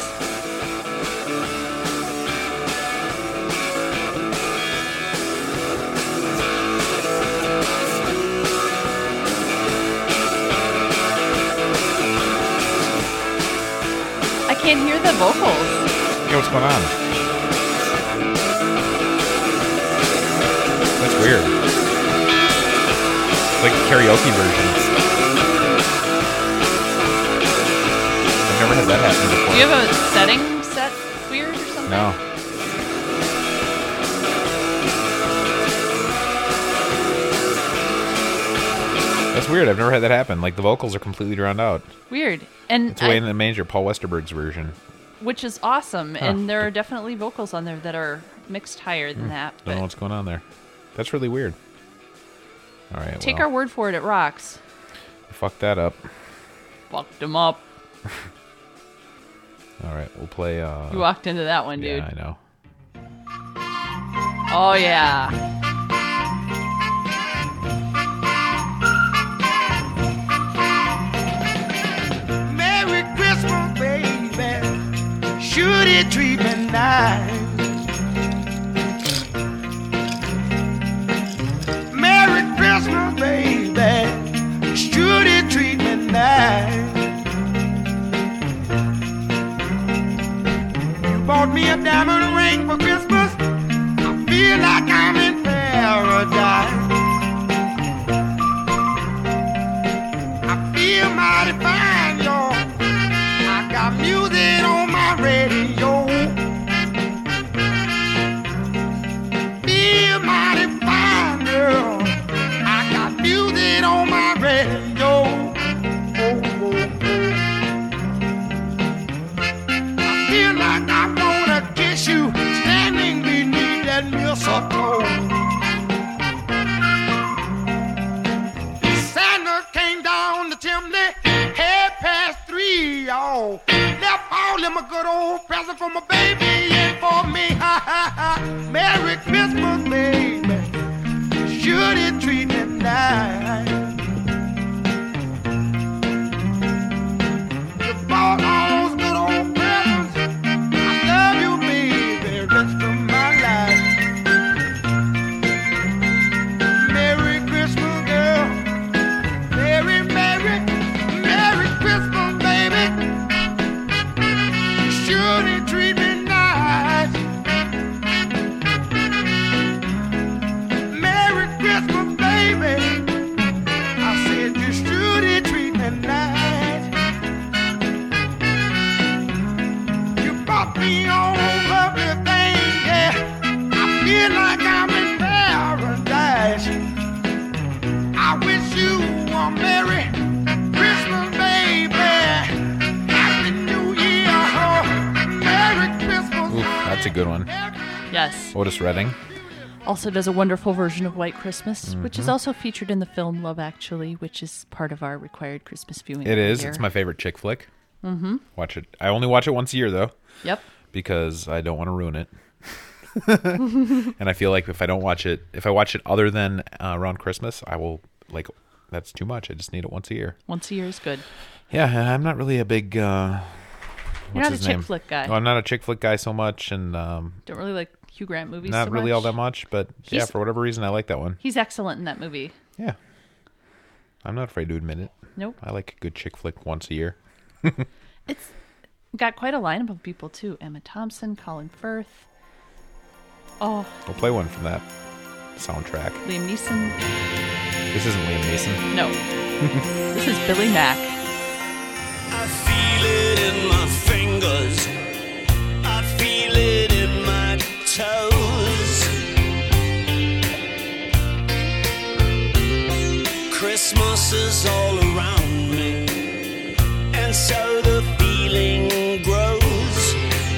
I can't hear the vocals. Yeah, what's going on? That's weird. It's like a karaoke version. I've never had that happen before. Do you have a setting set weird or something? No. That's weird. I've never had that happen. Like, the vocals are completely drowned out. Weird. And It's way in the major Paul Westerberg's version. which is awesome. And there are definitely vocals on there that are mixed higher than that. Don't know But what's going on there. That's really weird. All right. take well, our word for it, it rocks. Fuck that up. Fucked them up. All right. We'll play. You walked into that one, dude. Yeah, I know. Oh, yeah. Merry Christmas, baby. Should it treat me nice? Merry Christmas, baby. Should it treat me nice? You bought me a diamond ring for Christmas. I feel like I'm in paradise. I feel mighty fine, y'all. I got music on my radio. Feel mighty fine, girl. I got music on my radio. Oh, oh, oh. I feel like I'm gonna kiss you standing beneath that mistletoe. Santa came down the chimney, 3:30, y'all. Left all them a good old present for my baby and for me. Ha ha ha. Merry Christmas, baby. Should it treat me nice? You bought all those good old presents. I love you, baby, rest of my life. Merry Christmas, girl. Merry, Merry, Merry Christmas, baby. Should it treat me nice? Merry Christmas, baby. I said you should it treat me nice. You bought me all lovely things, yeah. I feel like I'm in paradise. I wish you a Merry Christmas, baby. Happy New Year, Merry Christmas. Ooh, that's a good one. Yes. Otis Redding. Also does a wonderful version of White Christmas, which is also featured in the film Love Actually, which is part of our required Christmas viewing. It every is. year. It's my favorite chick flick. Mm-hmm. Watch it. I only watch it once a year, though, Yep. because I don't want to ruin it. And I feel like if I watch it other than around Christmas, I will that's too much. I just need it once a year. Once a year is good. Yeah, I'm not really a big. You're not a chick flick guy. No, I'm not a chick flick guy so much, and don't really like Hugh Grant movies. Not so really much. all that much, but yeah, for whatever reason, I like that one. He's excellent in that movie. Yeah, I'm not afraid to admit it. Nope. I like a good chick flick once a year. It's got quite a lineup of people too: Emma Thompson, Colin Firth. Oh, We'll play one from that soundtrack. Liam Neeson. This isn't Liam Neeson. No, this is Billy Mack. I feel it in my fingers. I feel it in my toes. Christmas is all around me, and so the feeling grows.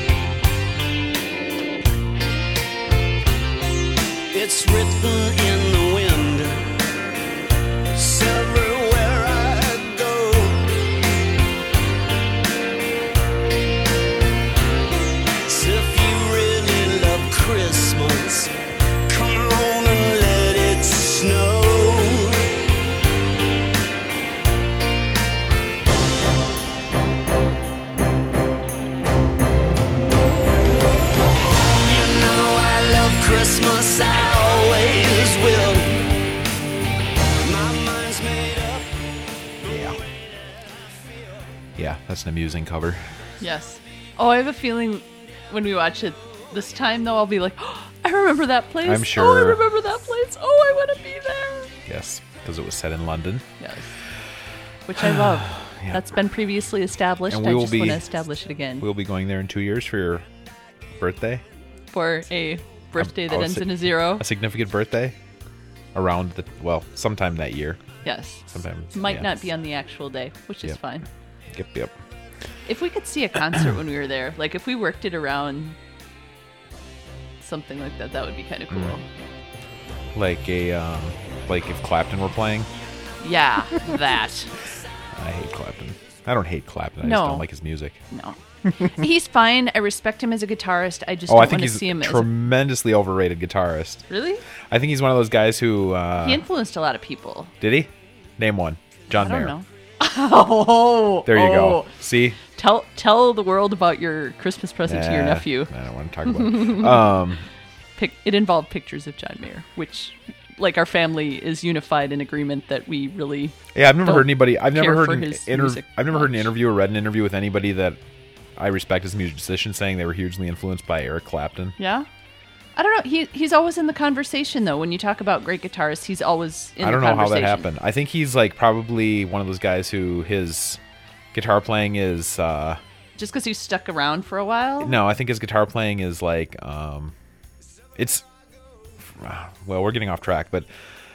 It's written in the wind. It's everywhere I go. So if you really love Christmas, come on and let it snow. You know I love Christmas, I always will. My mind's made up. Yeah, that's an amusing cover. Yes. Oh, I have a feeling when we watch it this time, though, I'll be like, oh, I remember that place. I'm Oh, I sure. remember that place. Oh, I want to be there. Yes, because it was set in London. Yes. Which I love. Yeah. That's been previously established. And I we will just be- want to establish it again We'll be going there in 2 years for your birthday. for a birthday that Oh, ends si- in a 0. A significant birthday around sometime that year. Yes. Sometimes, Might yeah. not be on the actual day, which is Yep. fine. Yep. If we could see a concert when we were there, like if we worked it around something like that, that would be kind of cool. Like if Clapton were playing. Yeah, that. I hate Clapton. I don't hate Clapton. I No. just don't like his music. No. He's fine. I respect him as a guitarist. I just Oh, I don't think want to he's see him a as tremendously overrated guitarist. Really? I think he's one of those guys who He influenced a lot of people. did he? Name one. John I don't Mayer. know. Oh, There you oh. go. See? Tell the world about your Christmas present to your Nah, nephew. I don't want to talk about it. It involved pictures of John Mayer, which, like, our family is unified in agreement that we really. Yeah, I've never don't heard anybody. I've never care heard for an his music I've never heard an much. interview or read an interview with anybody that I respect as a musician saying they were hugely influenced by Eric Clapton. Yeah. I don't know. He's always in the conversation, though. When you talk about great guitarists, he's always in I don't the know how conversation. that happened. I think he's like probably one of those guys who his guitar playing is. Just because he's stuck around for a while? No, I think his guitar playing is like. It's. Well, we're getting off track, but.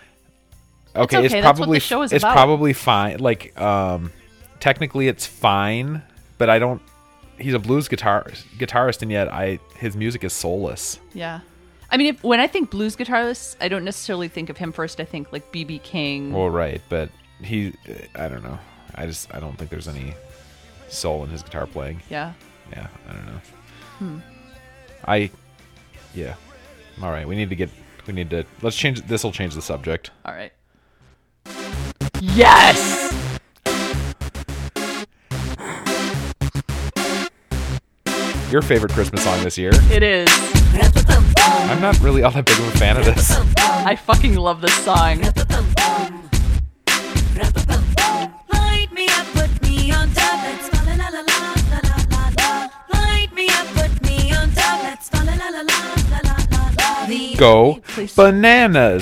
Okay, okay, it's that's what probably the show is it's about. probably fine. Like, technically, it's fine, but I don't. He's a blues guitarist, and yet his music is soulless. Yeah. I mean, when I think blues guitarists, I don't necessarily think of him first. I think like B.B. King. Well, right, but I don't know. I don't think there's any soul in his guitar playing. Yeah. Yeah, I don't know. Yeah. All right, let's change. This will change the subject. All right. Yes! Your favorite Christmas song this year? It is. I'm not really all that big of a fan of this. I fucking love this song. Light me up, put me on top. Let's fall la la la la la la la. Light me up, put me on top. Let's fall la la la la la la la. The Go bananas.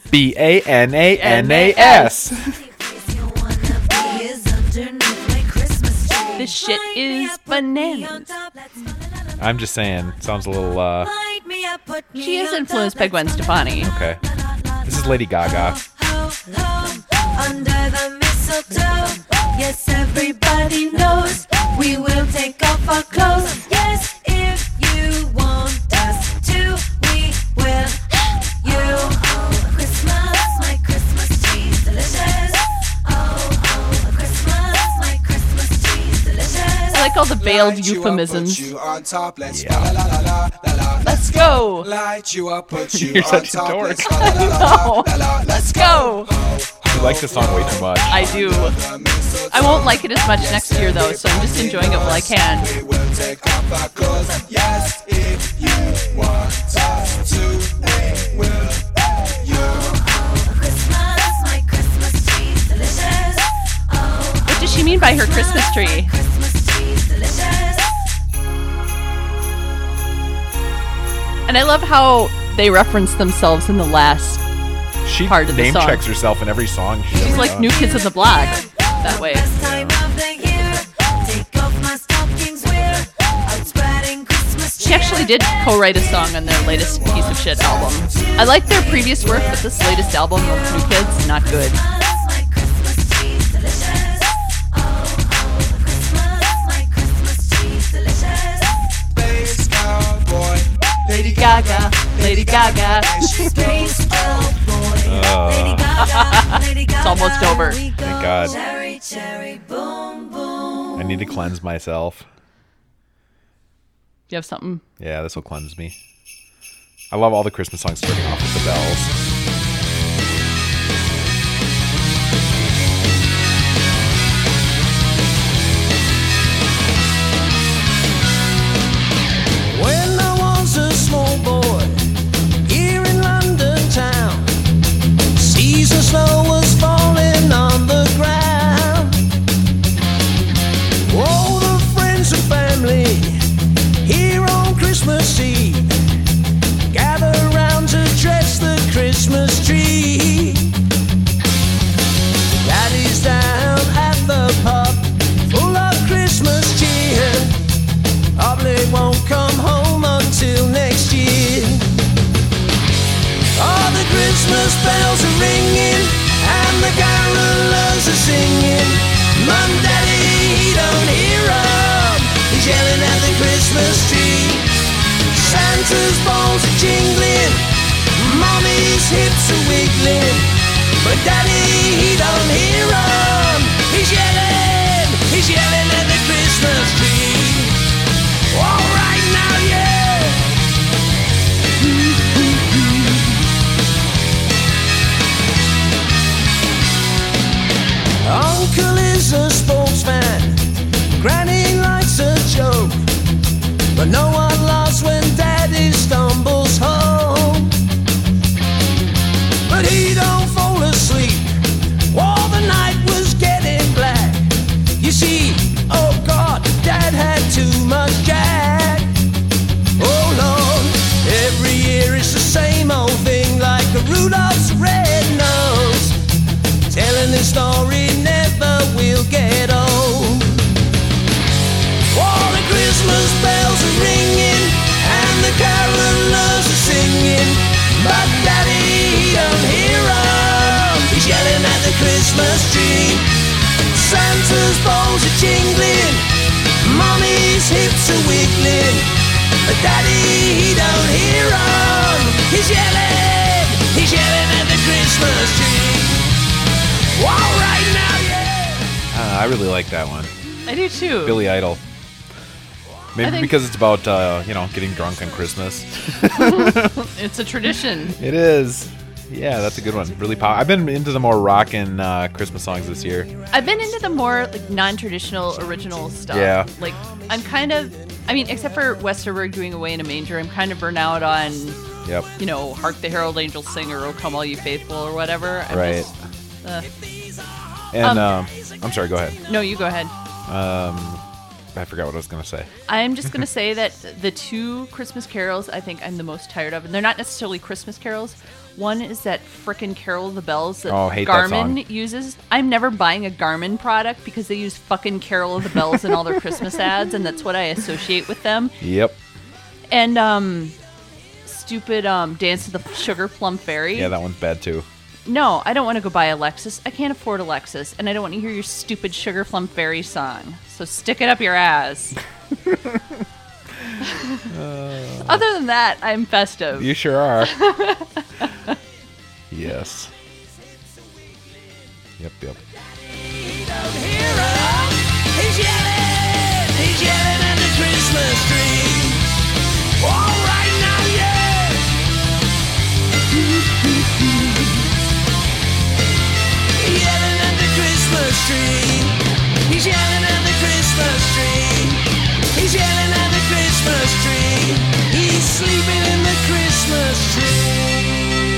BANANAS. place you wanna be is underneath my Christmas tree. This shit Light me is up, put me bananas. on top. Let's fall la la la. I'm just saying, sounds a little Light me up, put me She is on influenced top. by Gwen Let's fall la la Stefani. la okay. la la. This is Lady Gaga. Ho, ho, under the mistletoe. Yes, everybody knows we will take off our clothes. Yes, if you want us to, we will. You, oh, Christmas, my Christmas tree's delicious. Oh, Christmas, my Christmas tree's delicious. I like all the veiled Light you up, euphemisms. put you on top. Let's Yeah. la la la la la la. Let's go. Light you up, put you You're on such a top. dork. Let's la la la la la. Let's go. You like this song way too much. I do. I won't like it as much next year, though, so I'm just enjoying it while I can. We will take off our clothes. Yes, if you want us to, we will. Christmas, my Christmas tree's delicious. Oh, What does she mean by her Christmas tree? Christmas tree's delicious. And I love how they reference themselves in the last. She Part of the name song. checks herself in every song. She's like New Kids on the Block that way. Best time of the year. Take off my stockings, we're out spreading Christmas She actually did co-write a song on their latest Piece of Shit album. I like their previous work, but this latest album of New Kids, not good. My Christmas tree's delicious. Oh, Christmas, my Christmas tree's delicious. Space cowboy, Lady Gaga, Lady Gaga. Space cowboy, Lady Gaga, Lady Gaga. It's almost over. We go. Thank God. Cherry, cherry, boom, boom. I need to cleanse myself. You have something? Yeah, this will cleanse me. I love all the Christmas songs starting off with the bells. When I was a small boy here in London town, season snow was falling on the ground. All the friends and family here on Christmas Eve gather round to dress the Christmas tree. Daddy's down at the pub, full of Christmas cheer. Probably won't come home until next year. All the Christmas bells are ringing and the carolers are singing. Mum, Daddy, he don't hear 'em. He's yelling at the Christmas tree. Santa's balls are jingling, Mommy's hips are wiggling, but Daddy, he don't hear 'em. He's yelling at the Christmas tree. All right now, yeah. Uncle is a sports fan, Granny likes a joke, but no one laughs when Daddy stumbles home. But he don't fall asleep while the night was getting black. You see, oh God, Dad had too much Jack. Oh Lord, every year it's the same old thing, like a Rudolph's red nose. Telling this story never will get old. All the Christmas bells are ringing and the carolers are singing, but Daddy, he don't hear 'em. He's yelling at the Christmas tree. Santa's balls are jingling, Mommy's hips are wiggling, but Daddy, he don't hear 'em. He's yelling at the Christmas tree. All right now, yeah. I really like that one. I do too. Billy Idol. Maybe I think- because it's about, getting drunk on Christmas. It's a tradition. It is. Yeah, that's a good one. Really I've been into the more rockin' Christmas songs this year. I've been into the more like non-traditional original stuff. Yeah. Like I'm kind of, except for Westerberg doing Away in a Manger, I'm kind of burnt out on, Yep. Hark the Herald Angels Sing or O Come All You Faithful or whatever. I'm Right. just- And I'm sorry, go ahead. no, you go ahead. I forgot what I was going to say. I'm just going to say that the two Christmas carols I think I'm the most tired of, and they're not necessarily Christmas carols. One is that frickin' Carol of the Bells that Oh, hate that Garmin song. uses. I'm never buying a Garmin product because they use fucking Carol of the Bells in all their Christmas ads, and that's what I associate with them. Yep. And stupid Dance of the Sugar Plum Fairy. Yeah, that one's bad too. No, I don't want to go buy a Lexus. I can't afford a Lexus, and I don't want to hear your stupid Sugar Plum Fairy song. So stick it up your ass. Other than that, I'm festive. You sure are. Yes. Yep. He don't hear 'em. He's He's yelling at the Christmas tree. All right now, yeah. Yelling at the Christmas tree. He's yelling at the Christmas tree. He's yelling at the Christmas tree. He's sleeping in the Christmas tree.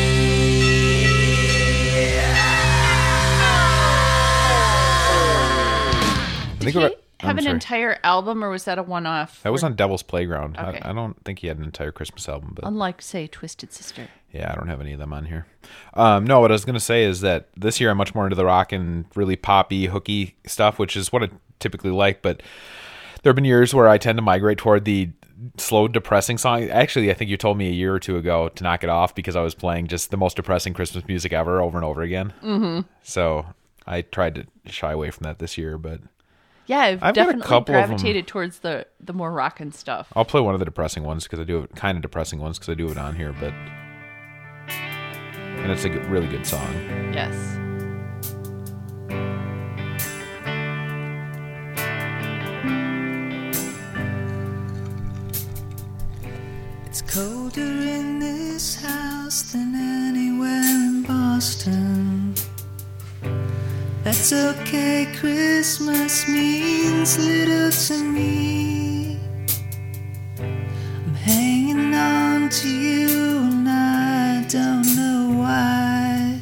I think Did about, he have an entire album, or was that a one-off? that was on Devil's Playground. Okay. I don't think he had an entire Christmas album, but Unlike, say, Twisted Sister. yeah, I don't have any of them on here. No, what I was going to say is that this year I'm much more into the rock and really poppy, hooky stuff, which is what I typically like, but there have been years where I tend to migrate toward the slow, depressing song. Actually, I think you told me a year or two ago to knock it off because I was playing just the most depressing Christmas music ever over and over again. Mm-hmm. So I tried to shy away from that this year, but Yeah, I've got a definitely couple of them. gravitated towards the more rockin' stuff. I'll play one of the depressing ones because I do it, kind of depressing ones because I do it on here, but and it's a really good song. Yes. It's colder in this house than anywhere in Boston. That's okay, Christmas means little to me. I'm hanging on to you and I don't know why.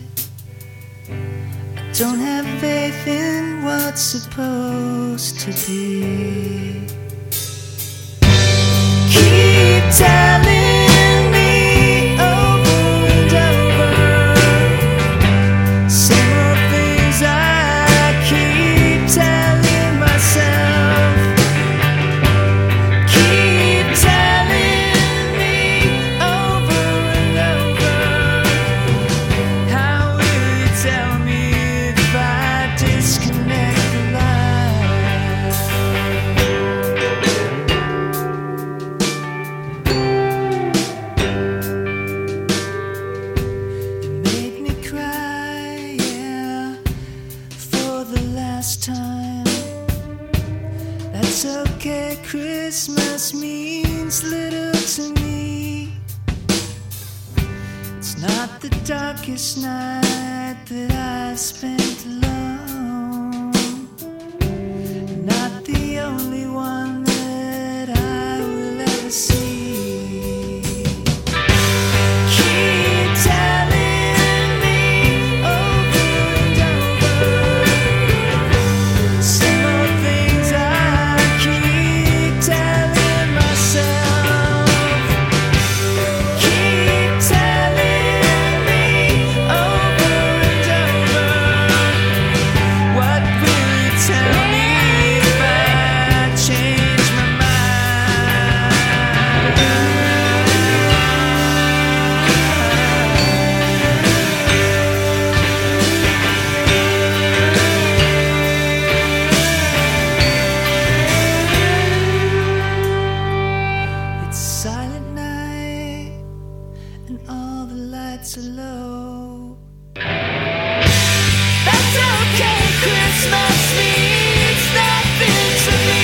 I don't have faith in what's supposed to be. Keep telling me over and over, same old things I keep telling myself. Keep telling me over and over. How will you tell me if I disconnect the line? Made me cry, yeah, for the last time. That's okay, Christmas means little to me. It's not the darkest night that I've spent alone. Not the only one that I will ever see. Keep telling me over and over, same old things I keep telling myself. Keep telling me over and over. What will you tell me if I change my mind? It's a silent night and all the lights are low. That's okay, Christmas means nothing to me.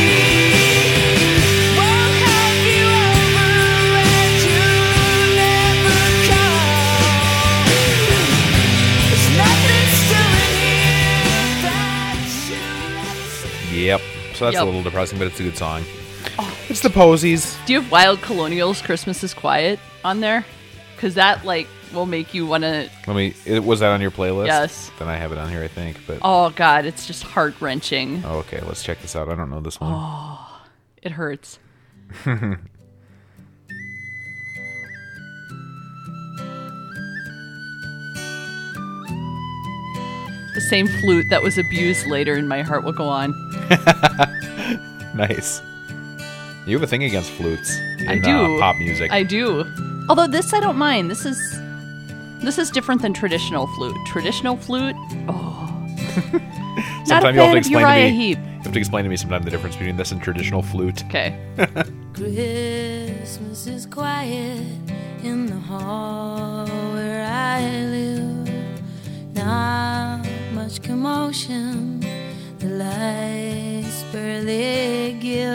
Won't have you over and you'll never come. There's nothing still in here that you'll ever see. Yep. So that's Yep. a little depressing, but it's a good song. It's the Posies. Do you have Wild Colonials Christmas is Quiet on there? Because that, like, will make you want to... Was that on your playlist? Yes. Then I have it on here, I think. But Oh, God, it's just heart-wrenching. oh, okay, let's check this out. I don't know this one. It hurts. The same flute that was abused later in My Heart Will Go On. Nice. You have a thing against flutes in I do. pop music. I do. Although this I don't mind. This is different than traditional flute. Traditional flute, not a Sometime you'll have fan to of explain Uriah to me. Heep. You have to explain to me sometime the difference between this and traditional flute. Okay. Christmas is quiet in the hall where I live. Not much commotion, the lights barely give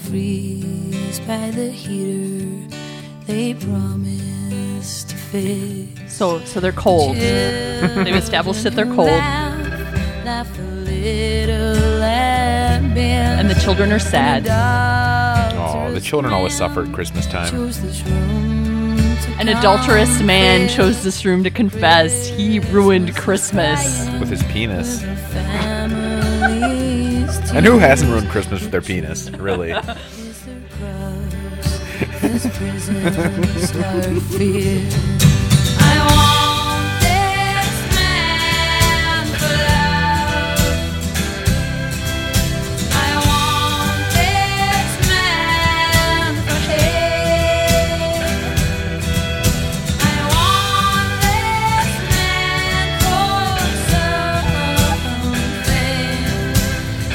freeze by the heater they promised to fix. So they're cold. They've established that they're cold. Laugh a little at me. And the children are sad. Oh, the children always suffer at Christmas time. Chose this room to An adulterous man chose this room to confess he ruined Christmas. With his penis. families to And who hasn't ruined Christmas with their penis? Really? kiss their cross as prisons start fear. I want this man for love. I want this man for hate. I want this man for something I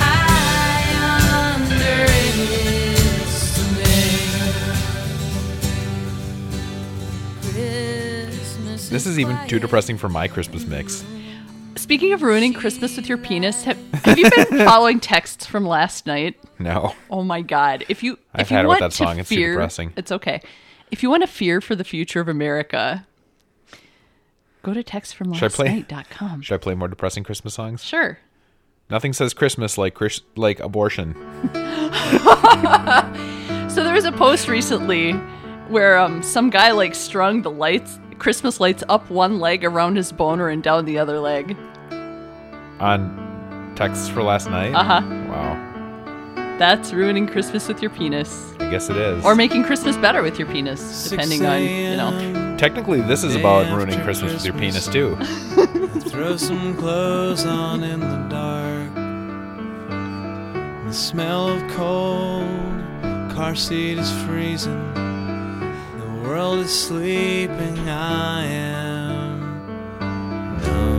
underestimate. This is even too depressing for my Christmas mix. Speaking of ruining Christmas with your penis, have you been following texts from last night? No. Oh my God! If you I've if you had it want with that song. to It's too fear, depressing. it's okay. If you want to fear for the future of America, go to textfromlastnight.com. Should I play more depressing Christmas songs? Sure. Nothing says Christmas like abortion. So there was a post recently where some guy like strung the Christmas lights up one leg around his boner and down the other leg. On texts for last night? Uh-huh. Wow. That's ruining Christmas with your penis. I guess it is. Or making Christmas better with your penis, depending on, Technically, this is about ruining Christmas with your penis, too. Throw some clothes on in the dark. The smell of cold, car seat is freezing. The world is sleeping, I am numb.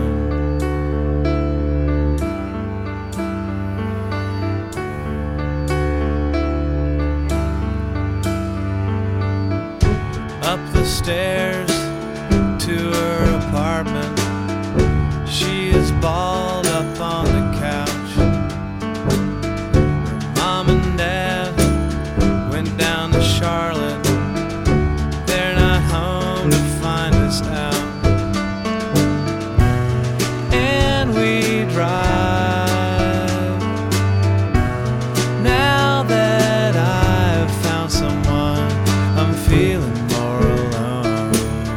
Up the stairs to her apartment. She is balled up on the couch. Her mom and dad went down to Charlotte. They're not home to find us out. And we drive. Now that I've found someone, I'm feeling more alone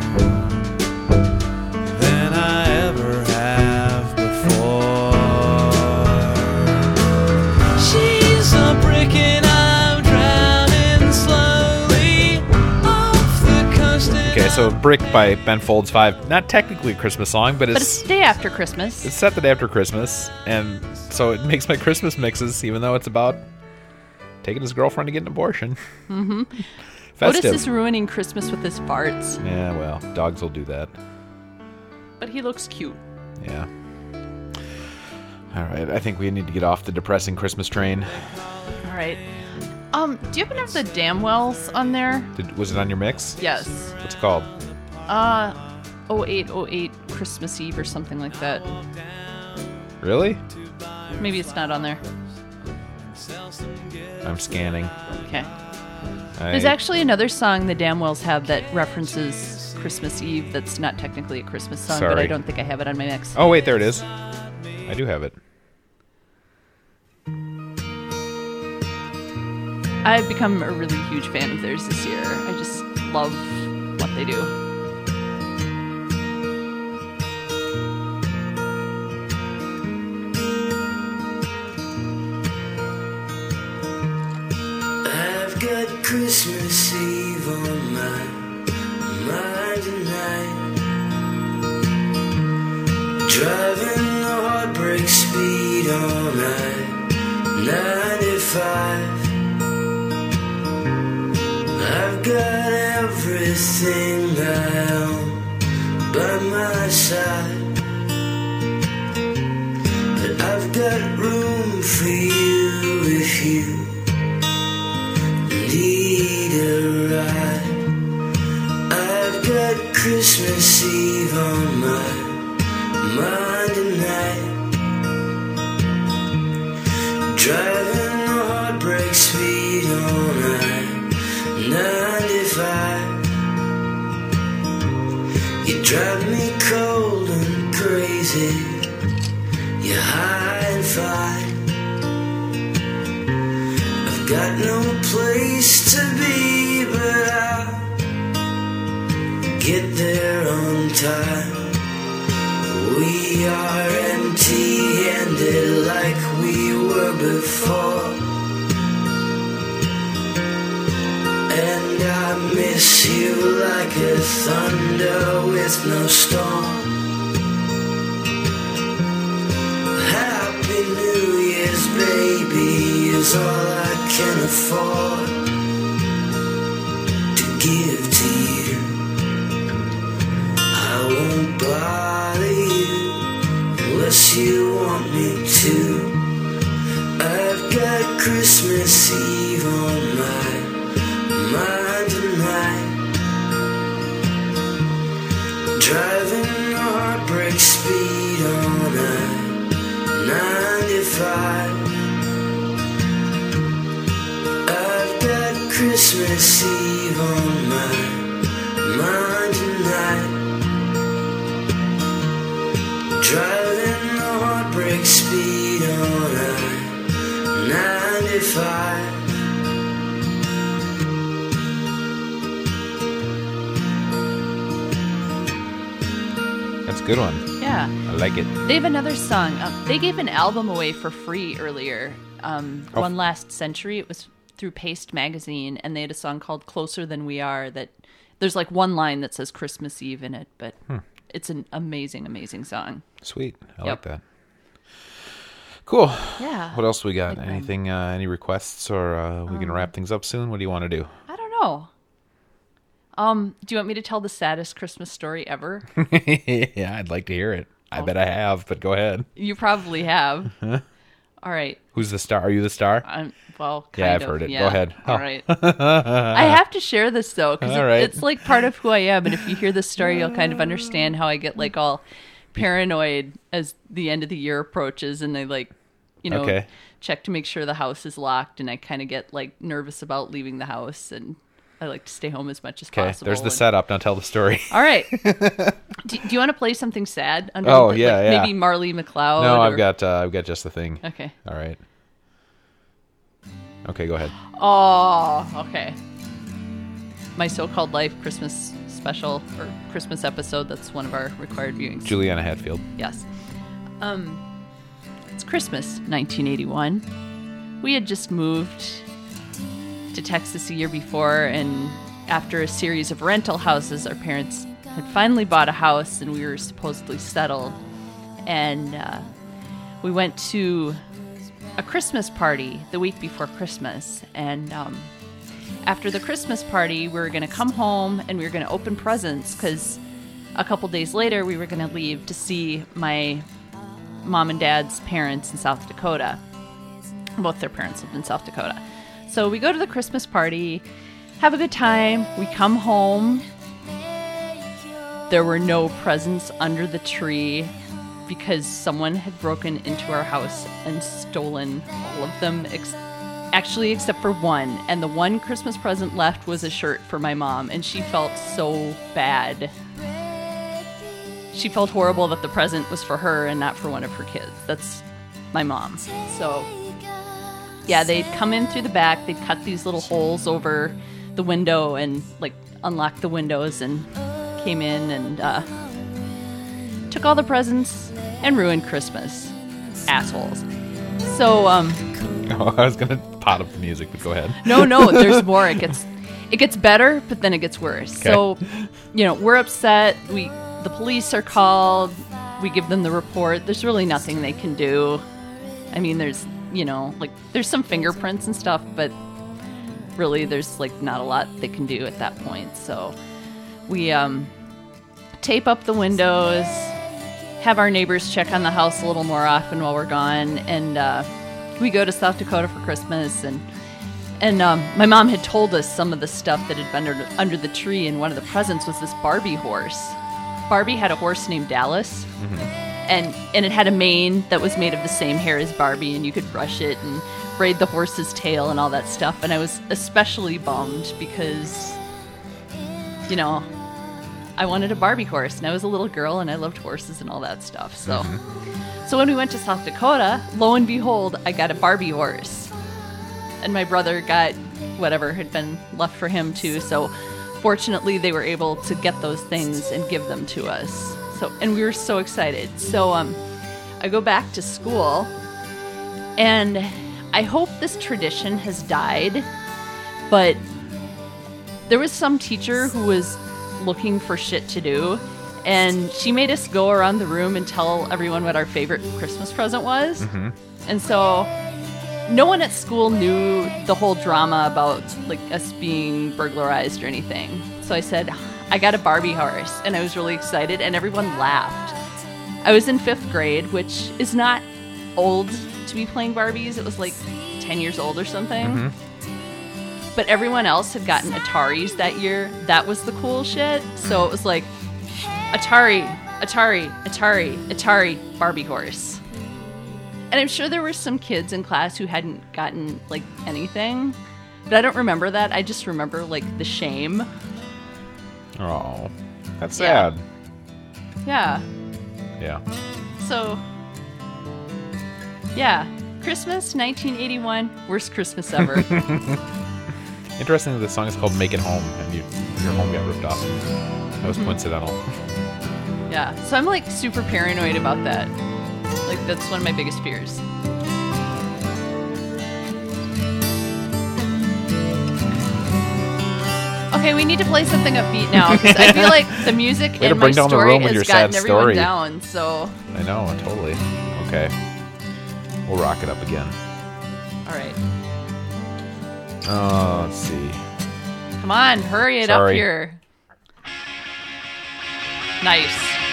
than I ever have before. She's a brick and I'm drowning slowly off the coast. Okay, so Brick by Ben Folds 5. Not technically a Christmas song, but But it's the day after Christmas. it's set the day after Christmas, and so it makes my Christmas mixes, even though it's about taking his girlfriend to get an abortion. Mm-hmm. Festive. Otis is ruining Christmas with his farts, Yeah, well, dogs will do that. but he looks cute. Yeah. All right, I think we need to get off the depressing Christmas train. All right. Do you happen to have the Damwells on there? Was it on your mix? Yes. What's it called? 0808 Christmas Eve or something like that. Really? Maybe it's not on there. I'm scanning. Okay. There's actually another song the Damwells have that references Christmas Eve that's not technically a Christmas song, but I Sorry. don't think I have it on my mix. Oh, wait, there it is. I do have it. I've become a really huge fan of theirs this year. I just love what they do. I've got Christmas Eve on my mind tonight. Driving the heartbreak speed on I-95. I've got everything I own by my side, but I've got room for you if you need a ride. I've got Christmas Eve on my mind tonight. Driving the heartbreak speed on drive me cold and crazy. You're high and fine. I've got no place to be, but I'll get there on time. We are empty-handed like we were before. And I miss you like a thunder with no storm. Happy New Year's, baby, is all I can afford to give to you. I won't bother you unless you want me to. I've got Christmas Eve on my mind tonight. Driving heartbreak speed on I-95. I've got Christmas Eve on my mind tonight. Driving heartbreak speed on I-95. That's a good one. Yeah. I like it. They have another song. They gave an album away for free earlier. One Last Century. It was through Paste Magazine, and they had a song called Closer Than We Are that there's like one line that says Christmas Eve in it, but it's an amazing, amazing song. Sweet. I Yep. like that. Cool. Yeah. What else we got? Like Anything, any requests, or we can wrap things up soon? What do you want to do? I don't know. Do you want me to tell the saddest Christmas story ever? Yeah, I'd like to hear it. I bet I have, but go ahead. You probably have. All right. Who's the star? Are you the star? Well, kind Yeah, of. I've heard it. Yeah. Go ahead. All right. I have to share this, though, because All right. it's like part of who I am. And if you hear this story, you'll kind of understand how I get like all paranoid as the end of the year approaches. And I like, Okay. check to make sure the house is locked. And I kind of get like nervous about leaving the house. And I like to stay home as much as Okay, possible. there's the and- setup. Now tell the story. All right. Do you want to play something sad? Oh, yeah, yeah. Maybe Marley McLeod? No, or- I've got just the thing. Okay. All right. Okay, go ahead. Oh, okay. My So-Called Life Christmas special or Christmas episode. That's one of our required viewings. Juliana Hatfield. Yes. It's Christmas, 1981. We had just moved to Texas a year before, and after a series of rental houses, our parents had finally bought a house, and we were supposedly settled. And we went to a Christmas party the week before Christmas, and after the Christmas party, we were going to come home and we were going to open presents because a couple days later we were going to leave to see my mom and dad's parents in South Dakota. Both their parents lived in South Dakota. So we go to the Christmas party, have a good time. We come home. There were no presents under the tree because someone had broken into our house and stolen all of them, actually except for one. And the one Christmas present left was a shirt for my mom, and she felt so bad. She felt horrible that the present was for her and not for one of her kids. That's my mom. So, yeah, they'd come in through the back. They'd cut these little holes over the window and, like, unlock the windows and came in and took all the presents and ruined Christmas. Assholes. So, Oh, I was gonna pot up the music, but go ahead. No, there's more. It gets better, but then it gets worse. Okay. So, we're upset. The police are called. We give them the report. There's really nothing they can do. I mean, there's some fingerprints and stuff, but really there's like not a lot they can do at that point. So we tape up the windows, have our neighbors check on the house a little more often while we're gone, and we go to South Dakota for Christmas, and my mom had told us some of the stuff that had been under the tree, and one of the presents was this Barbie horse. Barbie had a horse named Dallas, and it had a mane that was made of the same hair as Barbie, and you could brush it and braid the horse's tail and all that stuff. And I was especially bummed because, I wanted a Barbie horse, and I was a little girl, and I loved horses and all that stuff. So, so when we went to South Dakota, lo and behold, I got a Barbie horse, and my brother got whatever had been left for him too. So, fortunately, they were able to get those things and give them to us. So, and we were so excited. So, I go back to school, and I hope this tradition has died, but there was some teacher who was looking for shit to do, and she made us go around the room and tell everyone what our favorite Christmas present was. And so no one at school knew the whole drama about like us being burglarized or anything. So I said, I got a Barbie horse, and I was really excited, and everyone laughed. I was in 5th grade, which is not old to be playing Barbies. It was like 10 years old or something. But everyone else had gotten Ataris that year. That was the cool shit. So it was like, Atari, Atari, Atari, Atari, Barbie horse. And I'm sure there were some kids in class who hadn't gotten, like, anything. But I don't remember that. I just remember, like, the shame. Oh, that's sad. Yeah. Yeah. So, yeah. Christmas, 1981. Worst Christmas ever. Interesting that the song is called Make It Home, and your home got ripped off. That was coincidental. Yeah. So I'm, like, super paranoid about that. Like, that's one of my biggest fears. Okay, we need to play something upbeat now, because I feel like the music and my story has gotten everyone down, so... I know, totally. Okay. We'll rock it up again. All right. Let's see. Come on, hurry it up here. Nice.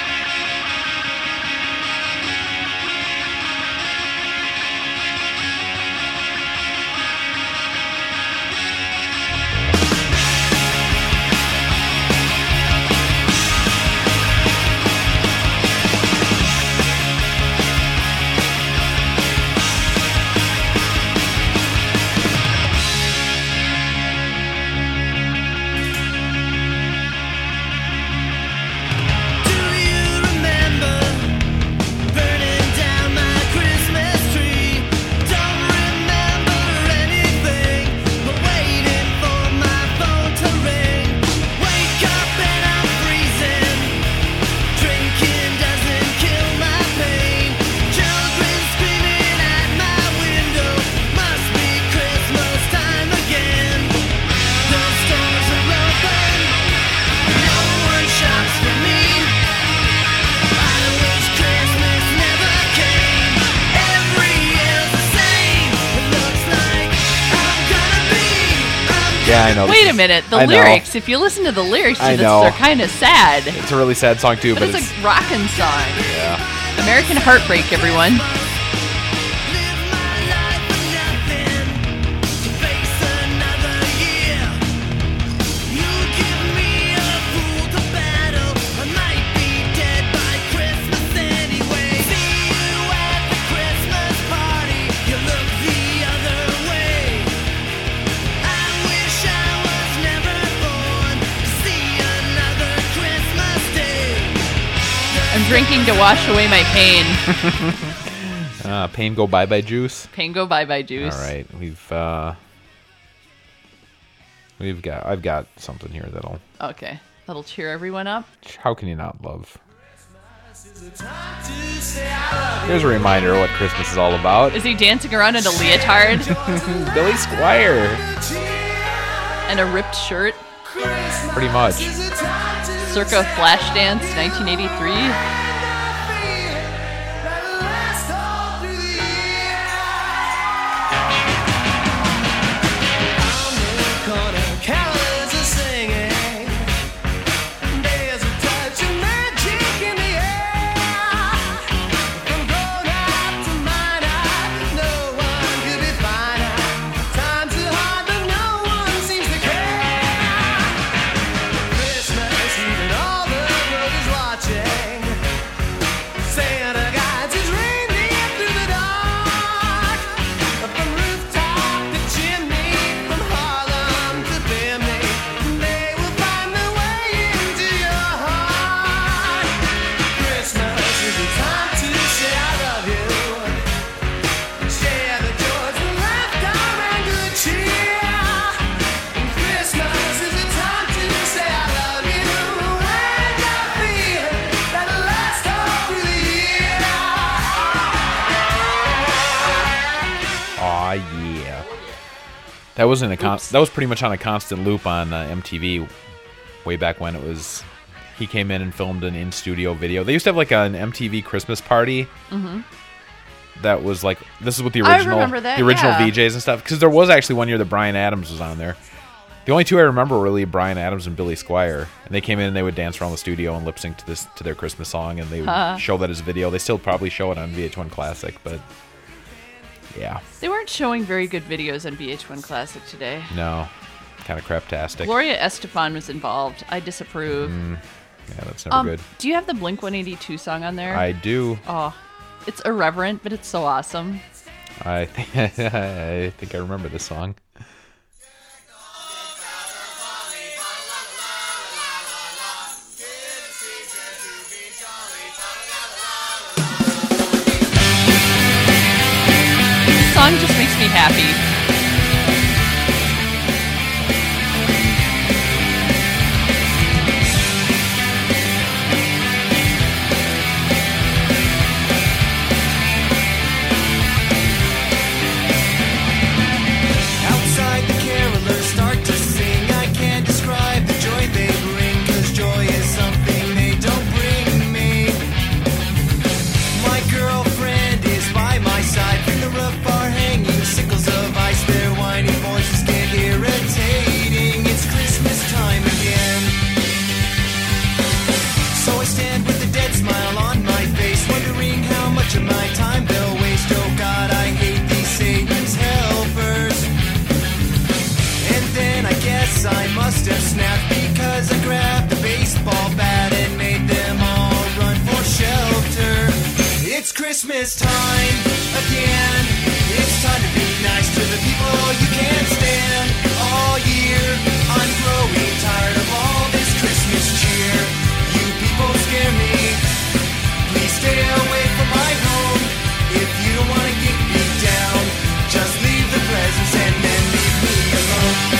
Yeah, I know. Wait a minute. The lyrics, if you listen to the lyrics to this, they're kind of sad. It's a really sad song, too. But it's a rockin' song. Yeah. American Heartbreak, everyone. Drinking to wash away my pain. Pain Go Bye Bye Juice. Pain Go Bye Bye Juice. All right, I've got something here that'll cheer everyone up. How can you not love? Here's a reminder of what Christmas is all about. Is he dancing around in a leotard? Billy Squier. And a ripped shirt? Pretty much. Circa Flashdance, 1983. That was that was pretty much on a constant loop on MTV way back when it was. He came in and filmed an in-studio video. They used to have like an MTV Christmas party. Mm-hmm. That was like, this is with the original, VJs and stuff. Because there was actually one year that Bryan Adams was on there. The only two I remember were really Bryan Adams and Billy Squier. And they came in and they would dance around the studio and lip sync to their Christmas song, and they would show that as a video. They still probably show it on VH1 Classic, but yeah. They weren't showing very good videos on VH1 Classic today. No, kind of craptastic. Gloria Estefan was involved. I disapprove. Yeah, that's never good. Do you have the Blink-182 song on there? I do. Oh, it's irreverent, but it's so awesome. I think I remember this song. This song just makes me happy. I must have snapped because I grabbed the baseball bat and made them all run for shelter. It's Christmas time again. It's time to be nice to the people you can't stand all year. I'm growing tired of all this Christmas cheer. You people scare me. Please stay away from my home. If you don't want to get beat down, just leave the presents and then leave me alone.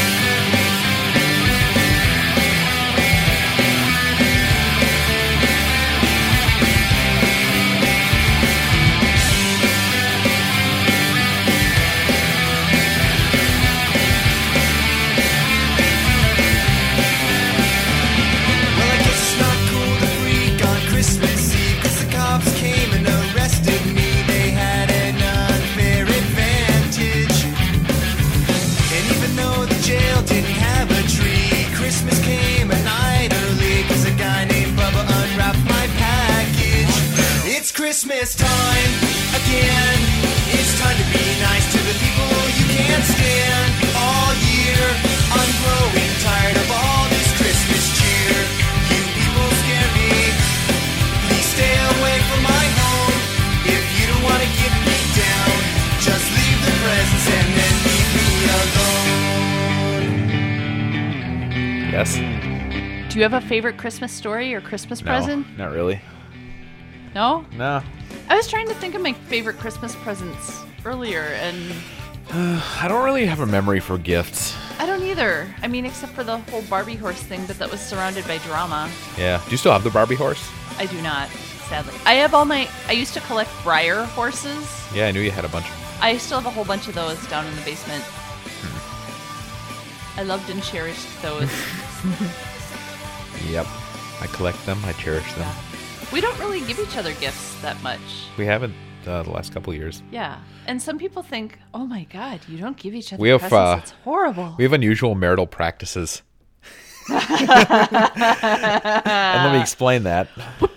Christmas time again. It's time to be nice to the people you can't stand all year. I'm growing tired of all this Christmas cheer. You people scare me. Please stay away from my home. If you don't want to get me down, just leave the presents and then leave me alone. Yes. Do you have a favorite Christmas story or Christmas present? Not really. No? No. I was trying to think of my favorite Christmas presents earlier, and I don't really have a memory for gifts. I don't either. I mean, except for the whole Barbie horse thing, but that was surrounded by drama. Yeah. Do you still have the Barbie horse? I do not, sadly. I used to collect Breyer horses. Yeah, I knew you had a bunch. I still have a whole bunch of those down in the basement. I loved and cherished those. Yep. I collect them. I cherish them. We don't really give each other gifts that much. We haven't the last couple of years. Yeah. And some people think, oh my God, you don't give each other presents. It's horrible. We have unusual marital practices. And let me explain that.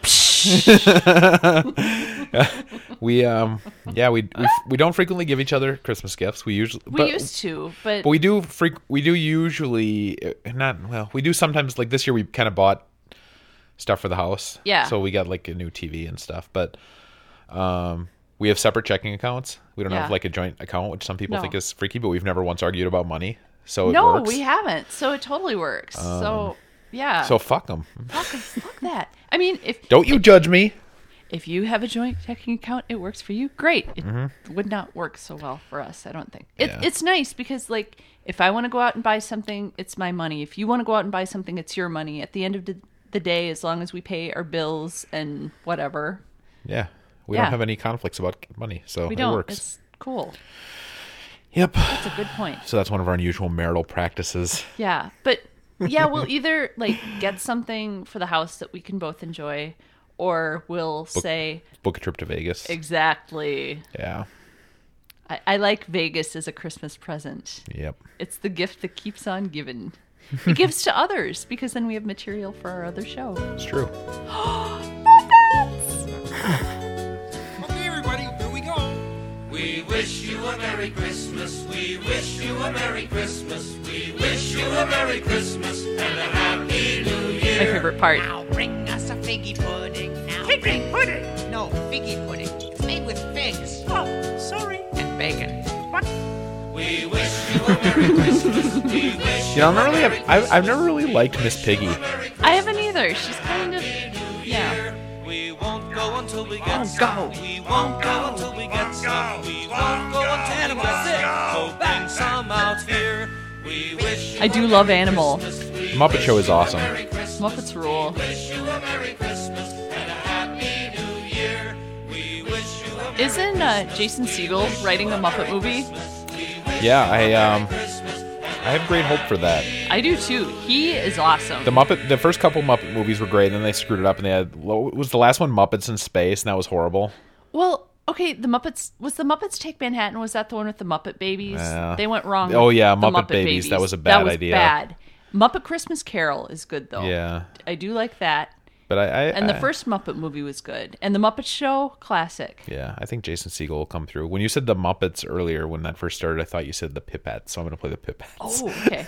We don't frequently give each other Christmas gifts. We used to, but we do usually we do sometimes. Like this year, we kind of bought stuff for the house. Yeah. So we got like a new TV and stuff, but we have separate checking accounts. We don't have like a joint account, which some people think is freaky, but we've never once argued about money. So it works. We haven't. So it totally works. So yeah. So fuck them. Fuck that. I mean, don't you judge me. If you have a joint checking account, it works for you. Great. It would not work so well for us, I don't think. It's nice because, like, if I want to go out and buy something, it's my money. If you want to go out and buy something, it's your money. At the end of the day, as long as we pay our bills and whatever. Yeah. We don't have any conflicts about money, so we don't. It works. It's cool. Yep. That's a good point. So that's one of our unusual marital practices. Yeah, but yeah, we'll either like get something for the house that we can both enjoy, or we'll say book a trip to Vegas. Exactly. Yeah. I like Vegas as a Christmas present. Yep. It's the gift that keeps on giving. It gives to others because then we have material for our other show. It's true. Okay, everybody, here we go. We wish you a Merry Christmas. We wish you a Merry Christmas. We wish you a Merry Christmas and a Happy New Year. My favorite part. Now bring us a figgy pudding. Now figgy pudding? No, figgy pudding. It's made with figs. Oh, sorry. And bacon. What? We wish you a Merry Christmas. We wish You know, I've never really liked Miss Piggy. I haven't either. She's kind of, yeah. We won't go until we get Oh, some. go. We won't go until we get some. We won't go until we get sick. So bring some out here. We wish you I do love Animal. Muppet Show is awesome. Muppets rule. Isn't Jason Segel writing a Muppet movie? Yeah, I have great hope for that. I do too. He is awesome. The first couple Muppet movies were great, and then they screwed it up, and they had was the last one Muppets in Space, and that was horrible. Well, okay, the Muppets Take Manhattan? Was that the one with the Muppet Babies? They went wrong. Oh with yeah, the Muppet Babies. That was a bad idea. Bad. Muppet Christmas Carol is good though. Yeah, I do like that. But the first Muppet movie was good, and the Muppet Show classic. Yeah, I think Jason Segel will come through. When you said the Muppets earlier, when that first started, I thought you said the Pipettes, so I'm going to play the Pipettes. Oh, okay.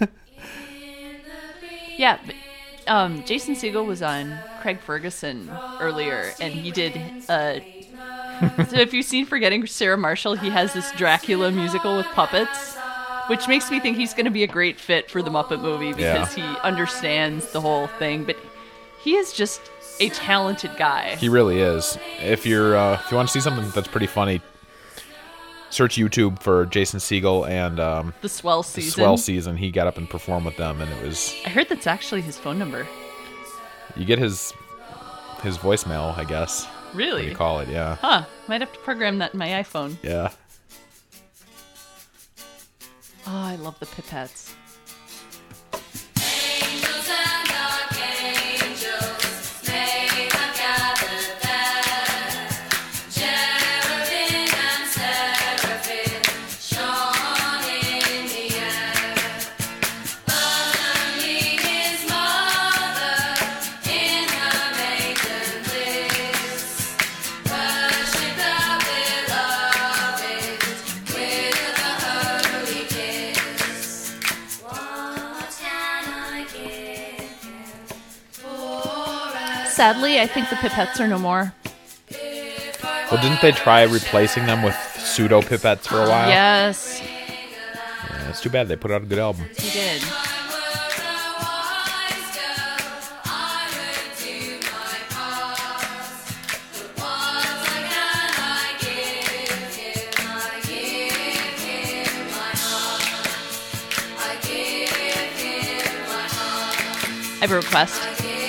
Yeah, but, Jason Segel was on Craig Ferguson earlier, and he did. So if you've seen Forgetting Sarah Marshall, he has this Dracula musical with puppets, which makes me think he's going to be a great fit for the Muppet movie because he understands the whole thing, but. He is just a talented guy. He really is. If you want to see something that's pretty funny, search YouTube for Jason Segel and the Swell Season. The Swell Season. He got up and performed with them, and it was. I heard that's actually his phone number. You get his voicemail, I guess. Really? You call it, yeah. Huh? Might have to program that in my iPhone. Yeah. Oh, I love the Pipettes. Sadly, I think the Pipettes are no more. Well, didn't they try replacing them with pseudo Pipettes for a while? Yes. Yeah, it's too bad. They put out a good album. He did. I have a request.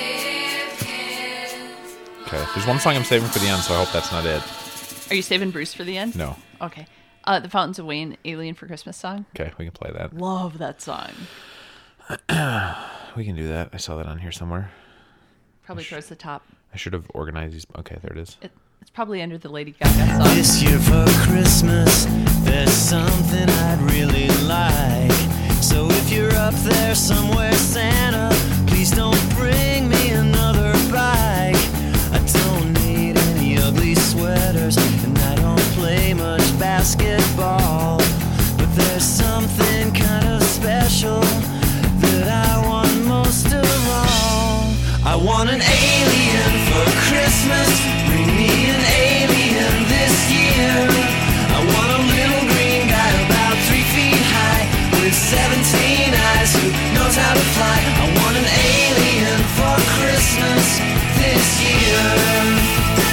Okay. There's one song I'm saving for the end, so I hope that's not it. Are you saving Bruce for the end? No. Okay. The Fountains of Wayne, Alien for Christmas song. Okay, we can play that. Love that song. We can do that. I saw that on here somewhere. Probably towards the top. I should have organized these. Okay, there it is. It's probably under the Lady Gaga song. This year for Christmas, there's something I'd really like. So if you're up there somewhere, Santa, please don't bring me another bike. I don't need any ugly sweaters, and I don't play much basketball. But there's something kind of special that I want most of all. I want an alien for Christmas. Bring me an alien this year. I want a little green guy about 3 feet high with 17 eyes who knows how to fly. I want an alien for Christmas this year.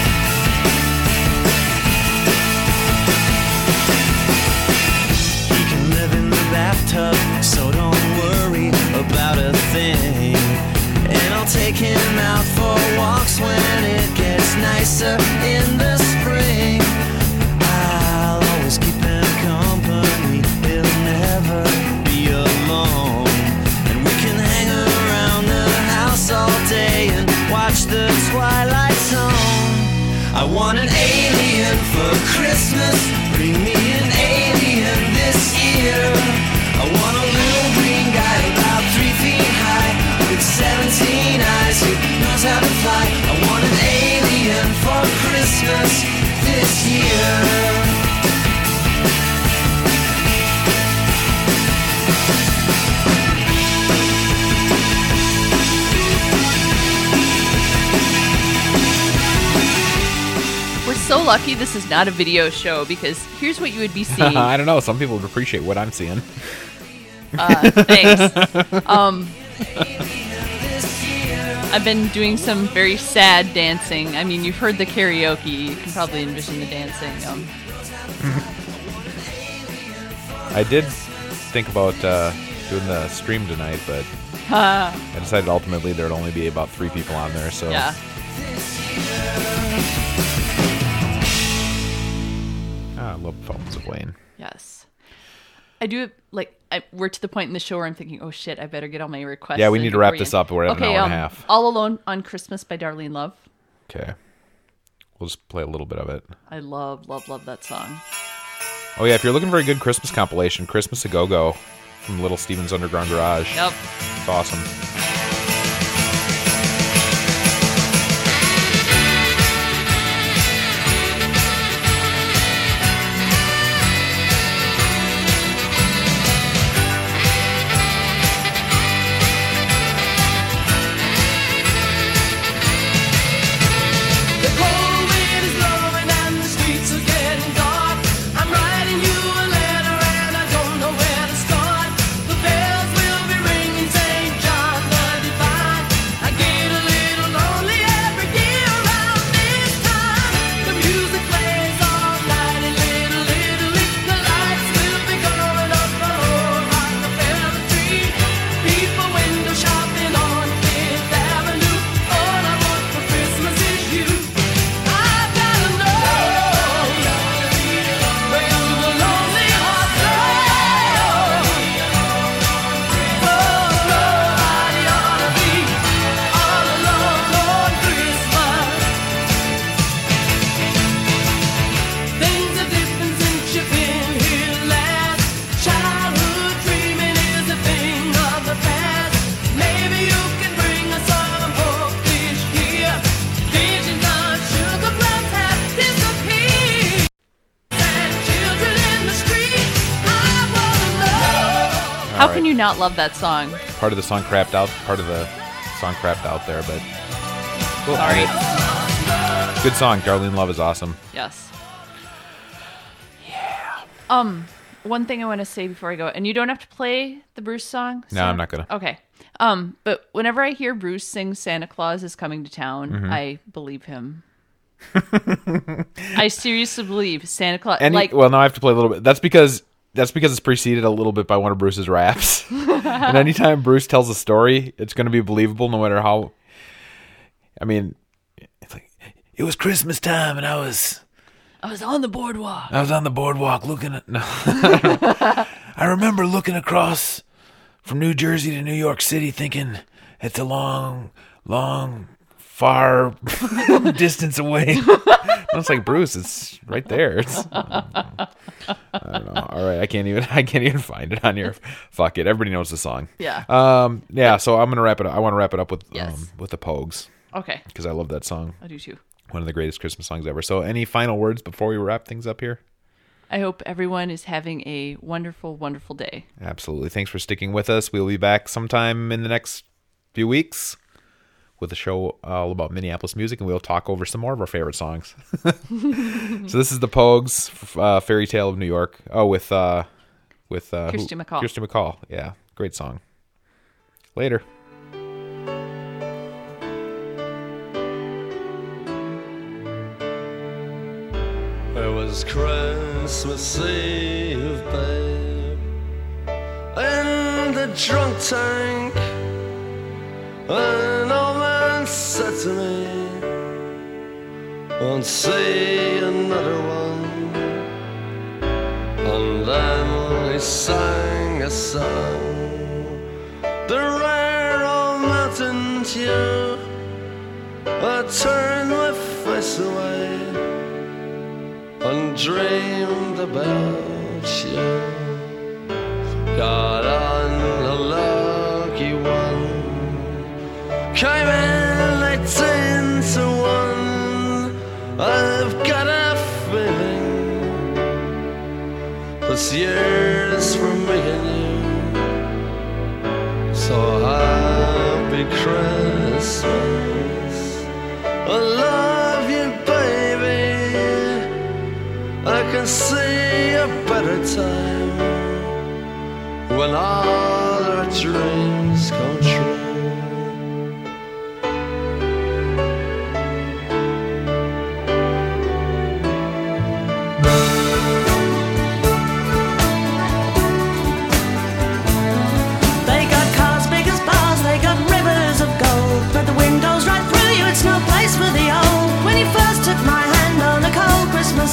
He can live in the bathtub, so don't worry about a thing. And I'll take him out for walks when it gets nicer in the spring. I'll always keep him company so lucky this is not a video show because here's what you would be seeing. I don't know. Some people would appreciate what I'm seeing. Thanks. I've been doing some very sad dancing. I mean, you've heard the karaoke. You can probably envision the dancing. I did think about doing the stream tonight, but I decided ultimately there'd only be about 3 people on there. So yeah. I love phones of Wayne. Yes. I do, we're to the point in the show where I'm thinking, oh shit, I better get all my requests. Yeah, we need to wrap this up. We're at an hour and a half. All Alone on Christmas by Darlene Love. Okay. We'll just play a little bit of it. I love that song. Oh yeah, if you're looking for a good Christmas compilation, Christmas A Go-Go from Little Steven's Underground Garage. Yep. It's awesome. How can you not love that song? Part of the song crapped out there, but cool. Sorry. Good song. Darlene Love is awesome. Yes. Yeah. One thing I want to say before I go, and you don't have to play the Bruce song. No, I'm not gonna. Okay. But whenever I hear Bruce sing "Santa Claus is Coming to Town," I believe him. I seriously believe Santa Claus. Well, now I have to play a little bit. That's because it's preceded a little bit by one of Bruce's raps. And anytime Bruce tells a story, it's going to be believable no matter how. I mean, it's like, it was Christmas time and I was on the boardwalk. I was on the boardwalk looking at. No. I remember looking across from New Jersey to New York City thinking it's a long, long, far distance away. It's like, Bruce, it's right there. I don't know. All right, I can't even find it on here. Fuck it. Everybody knows the song. Yeah. Yeah. So I'm gonna wrap it up. I want to wrap it up with Yes. With the Pogues. Okay. Because I love that song. I do too. One of the greatest Christmas songs ever. So any final words before we wrap things up here? I hope everyone is having a wonderful, wonderful day. Absolutely. Thanks for sticking with us. We'll be back sometime in the next few weeks with a show all about Minneapolis music, and we'll talk over some more of our favorite songs. So this is the Pogues, Fairy Tale of New York. Oh, with Kirsty McCall. Kirsty McCall. Yeah, great song. Later. It was Christmas Eve, babe, in the drunk tank. An old man said to me, won't see another one. And then he sang a song, the rare old mountain tune. I turned my face away and dreamed about you. Got on a lucky one, came in 18 to 1. I've got a feeling this year's for me and you. So happy Christmas, I love you, baby.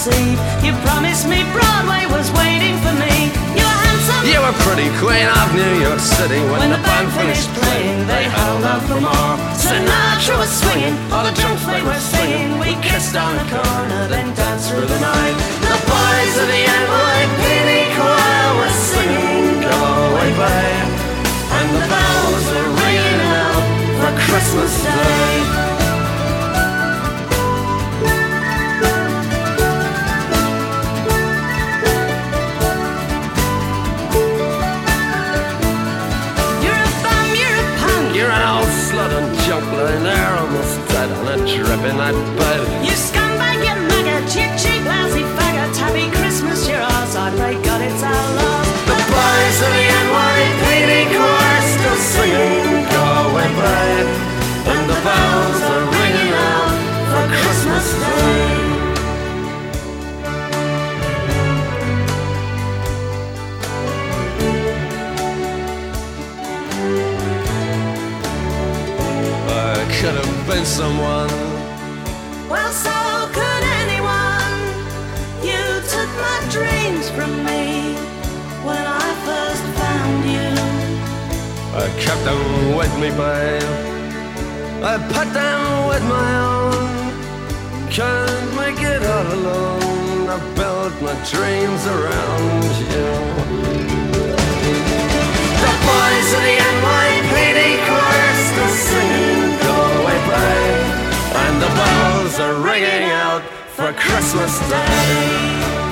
Christmas Eve. You promised me Broadway was waiting for me. You were handsome. You were pretty queen of New York City. When the band finished playing, they held out for more. Sinatra was swinging, all the drunks they were singing. We kissed on the corner, then danced through the night. The boys of the NYPD choir were singing Go Away Babe, and the bells were ringing out for Christmas Day. They're almost dead on a dripping night bed. You scumbag, you maggot, cheap, cheap, lousy faggot. Happy Christmas, you're ours. I pray God it's our love. The boys of the NYPD choir still singing Go Away Babe, and the bells are ringing out for Christmas Day. Could have been someone. Well, so could anyone. You took my dreams from me when I first found you. I kept them with me, babe. I put them with my own. Can't make it all alone. I built my dreams around you. The boys of the NYPD chorus still singing Go Away Babe, and the bells are ringing out for Christmas Day.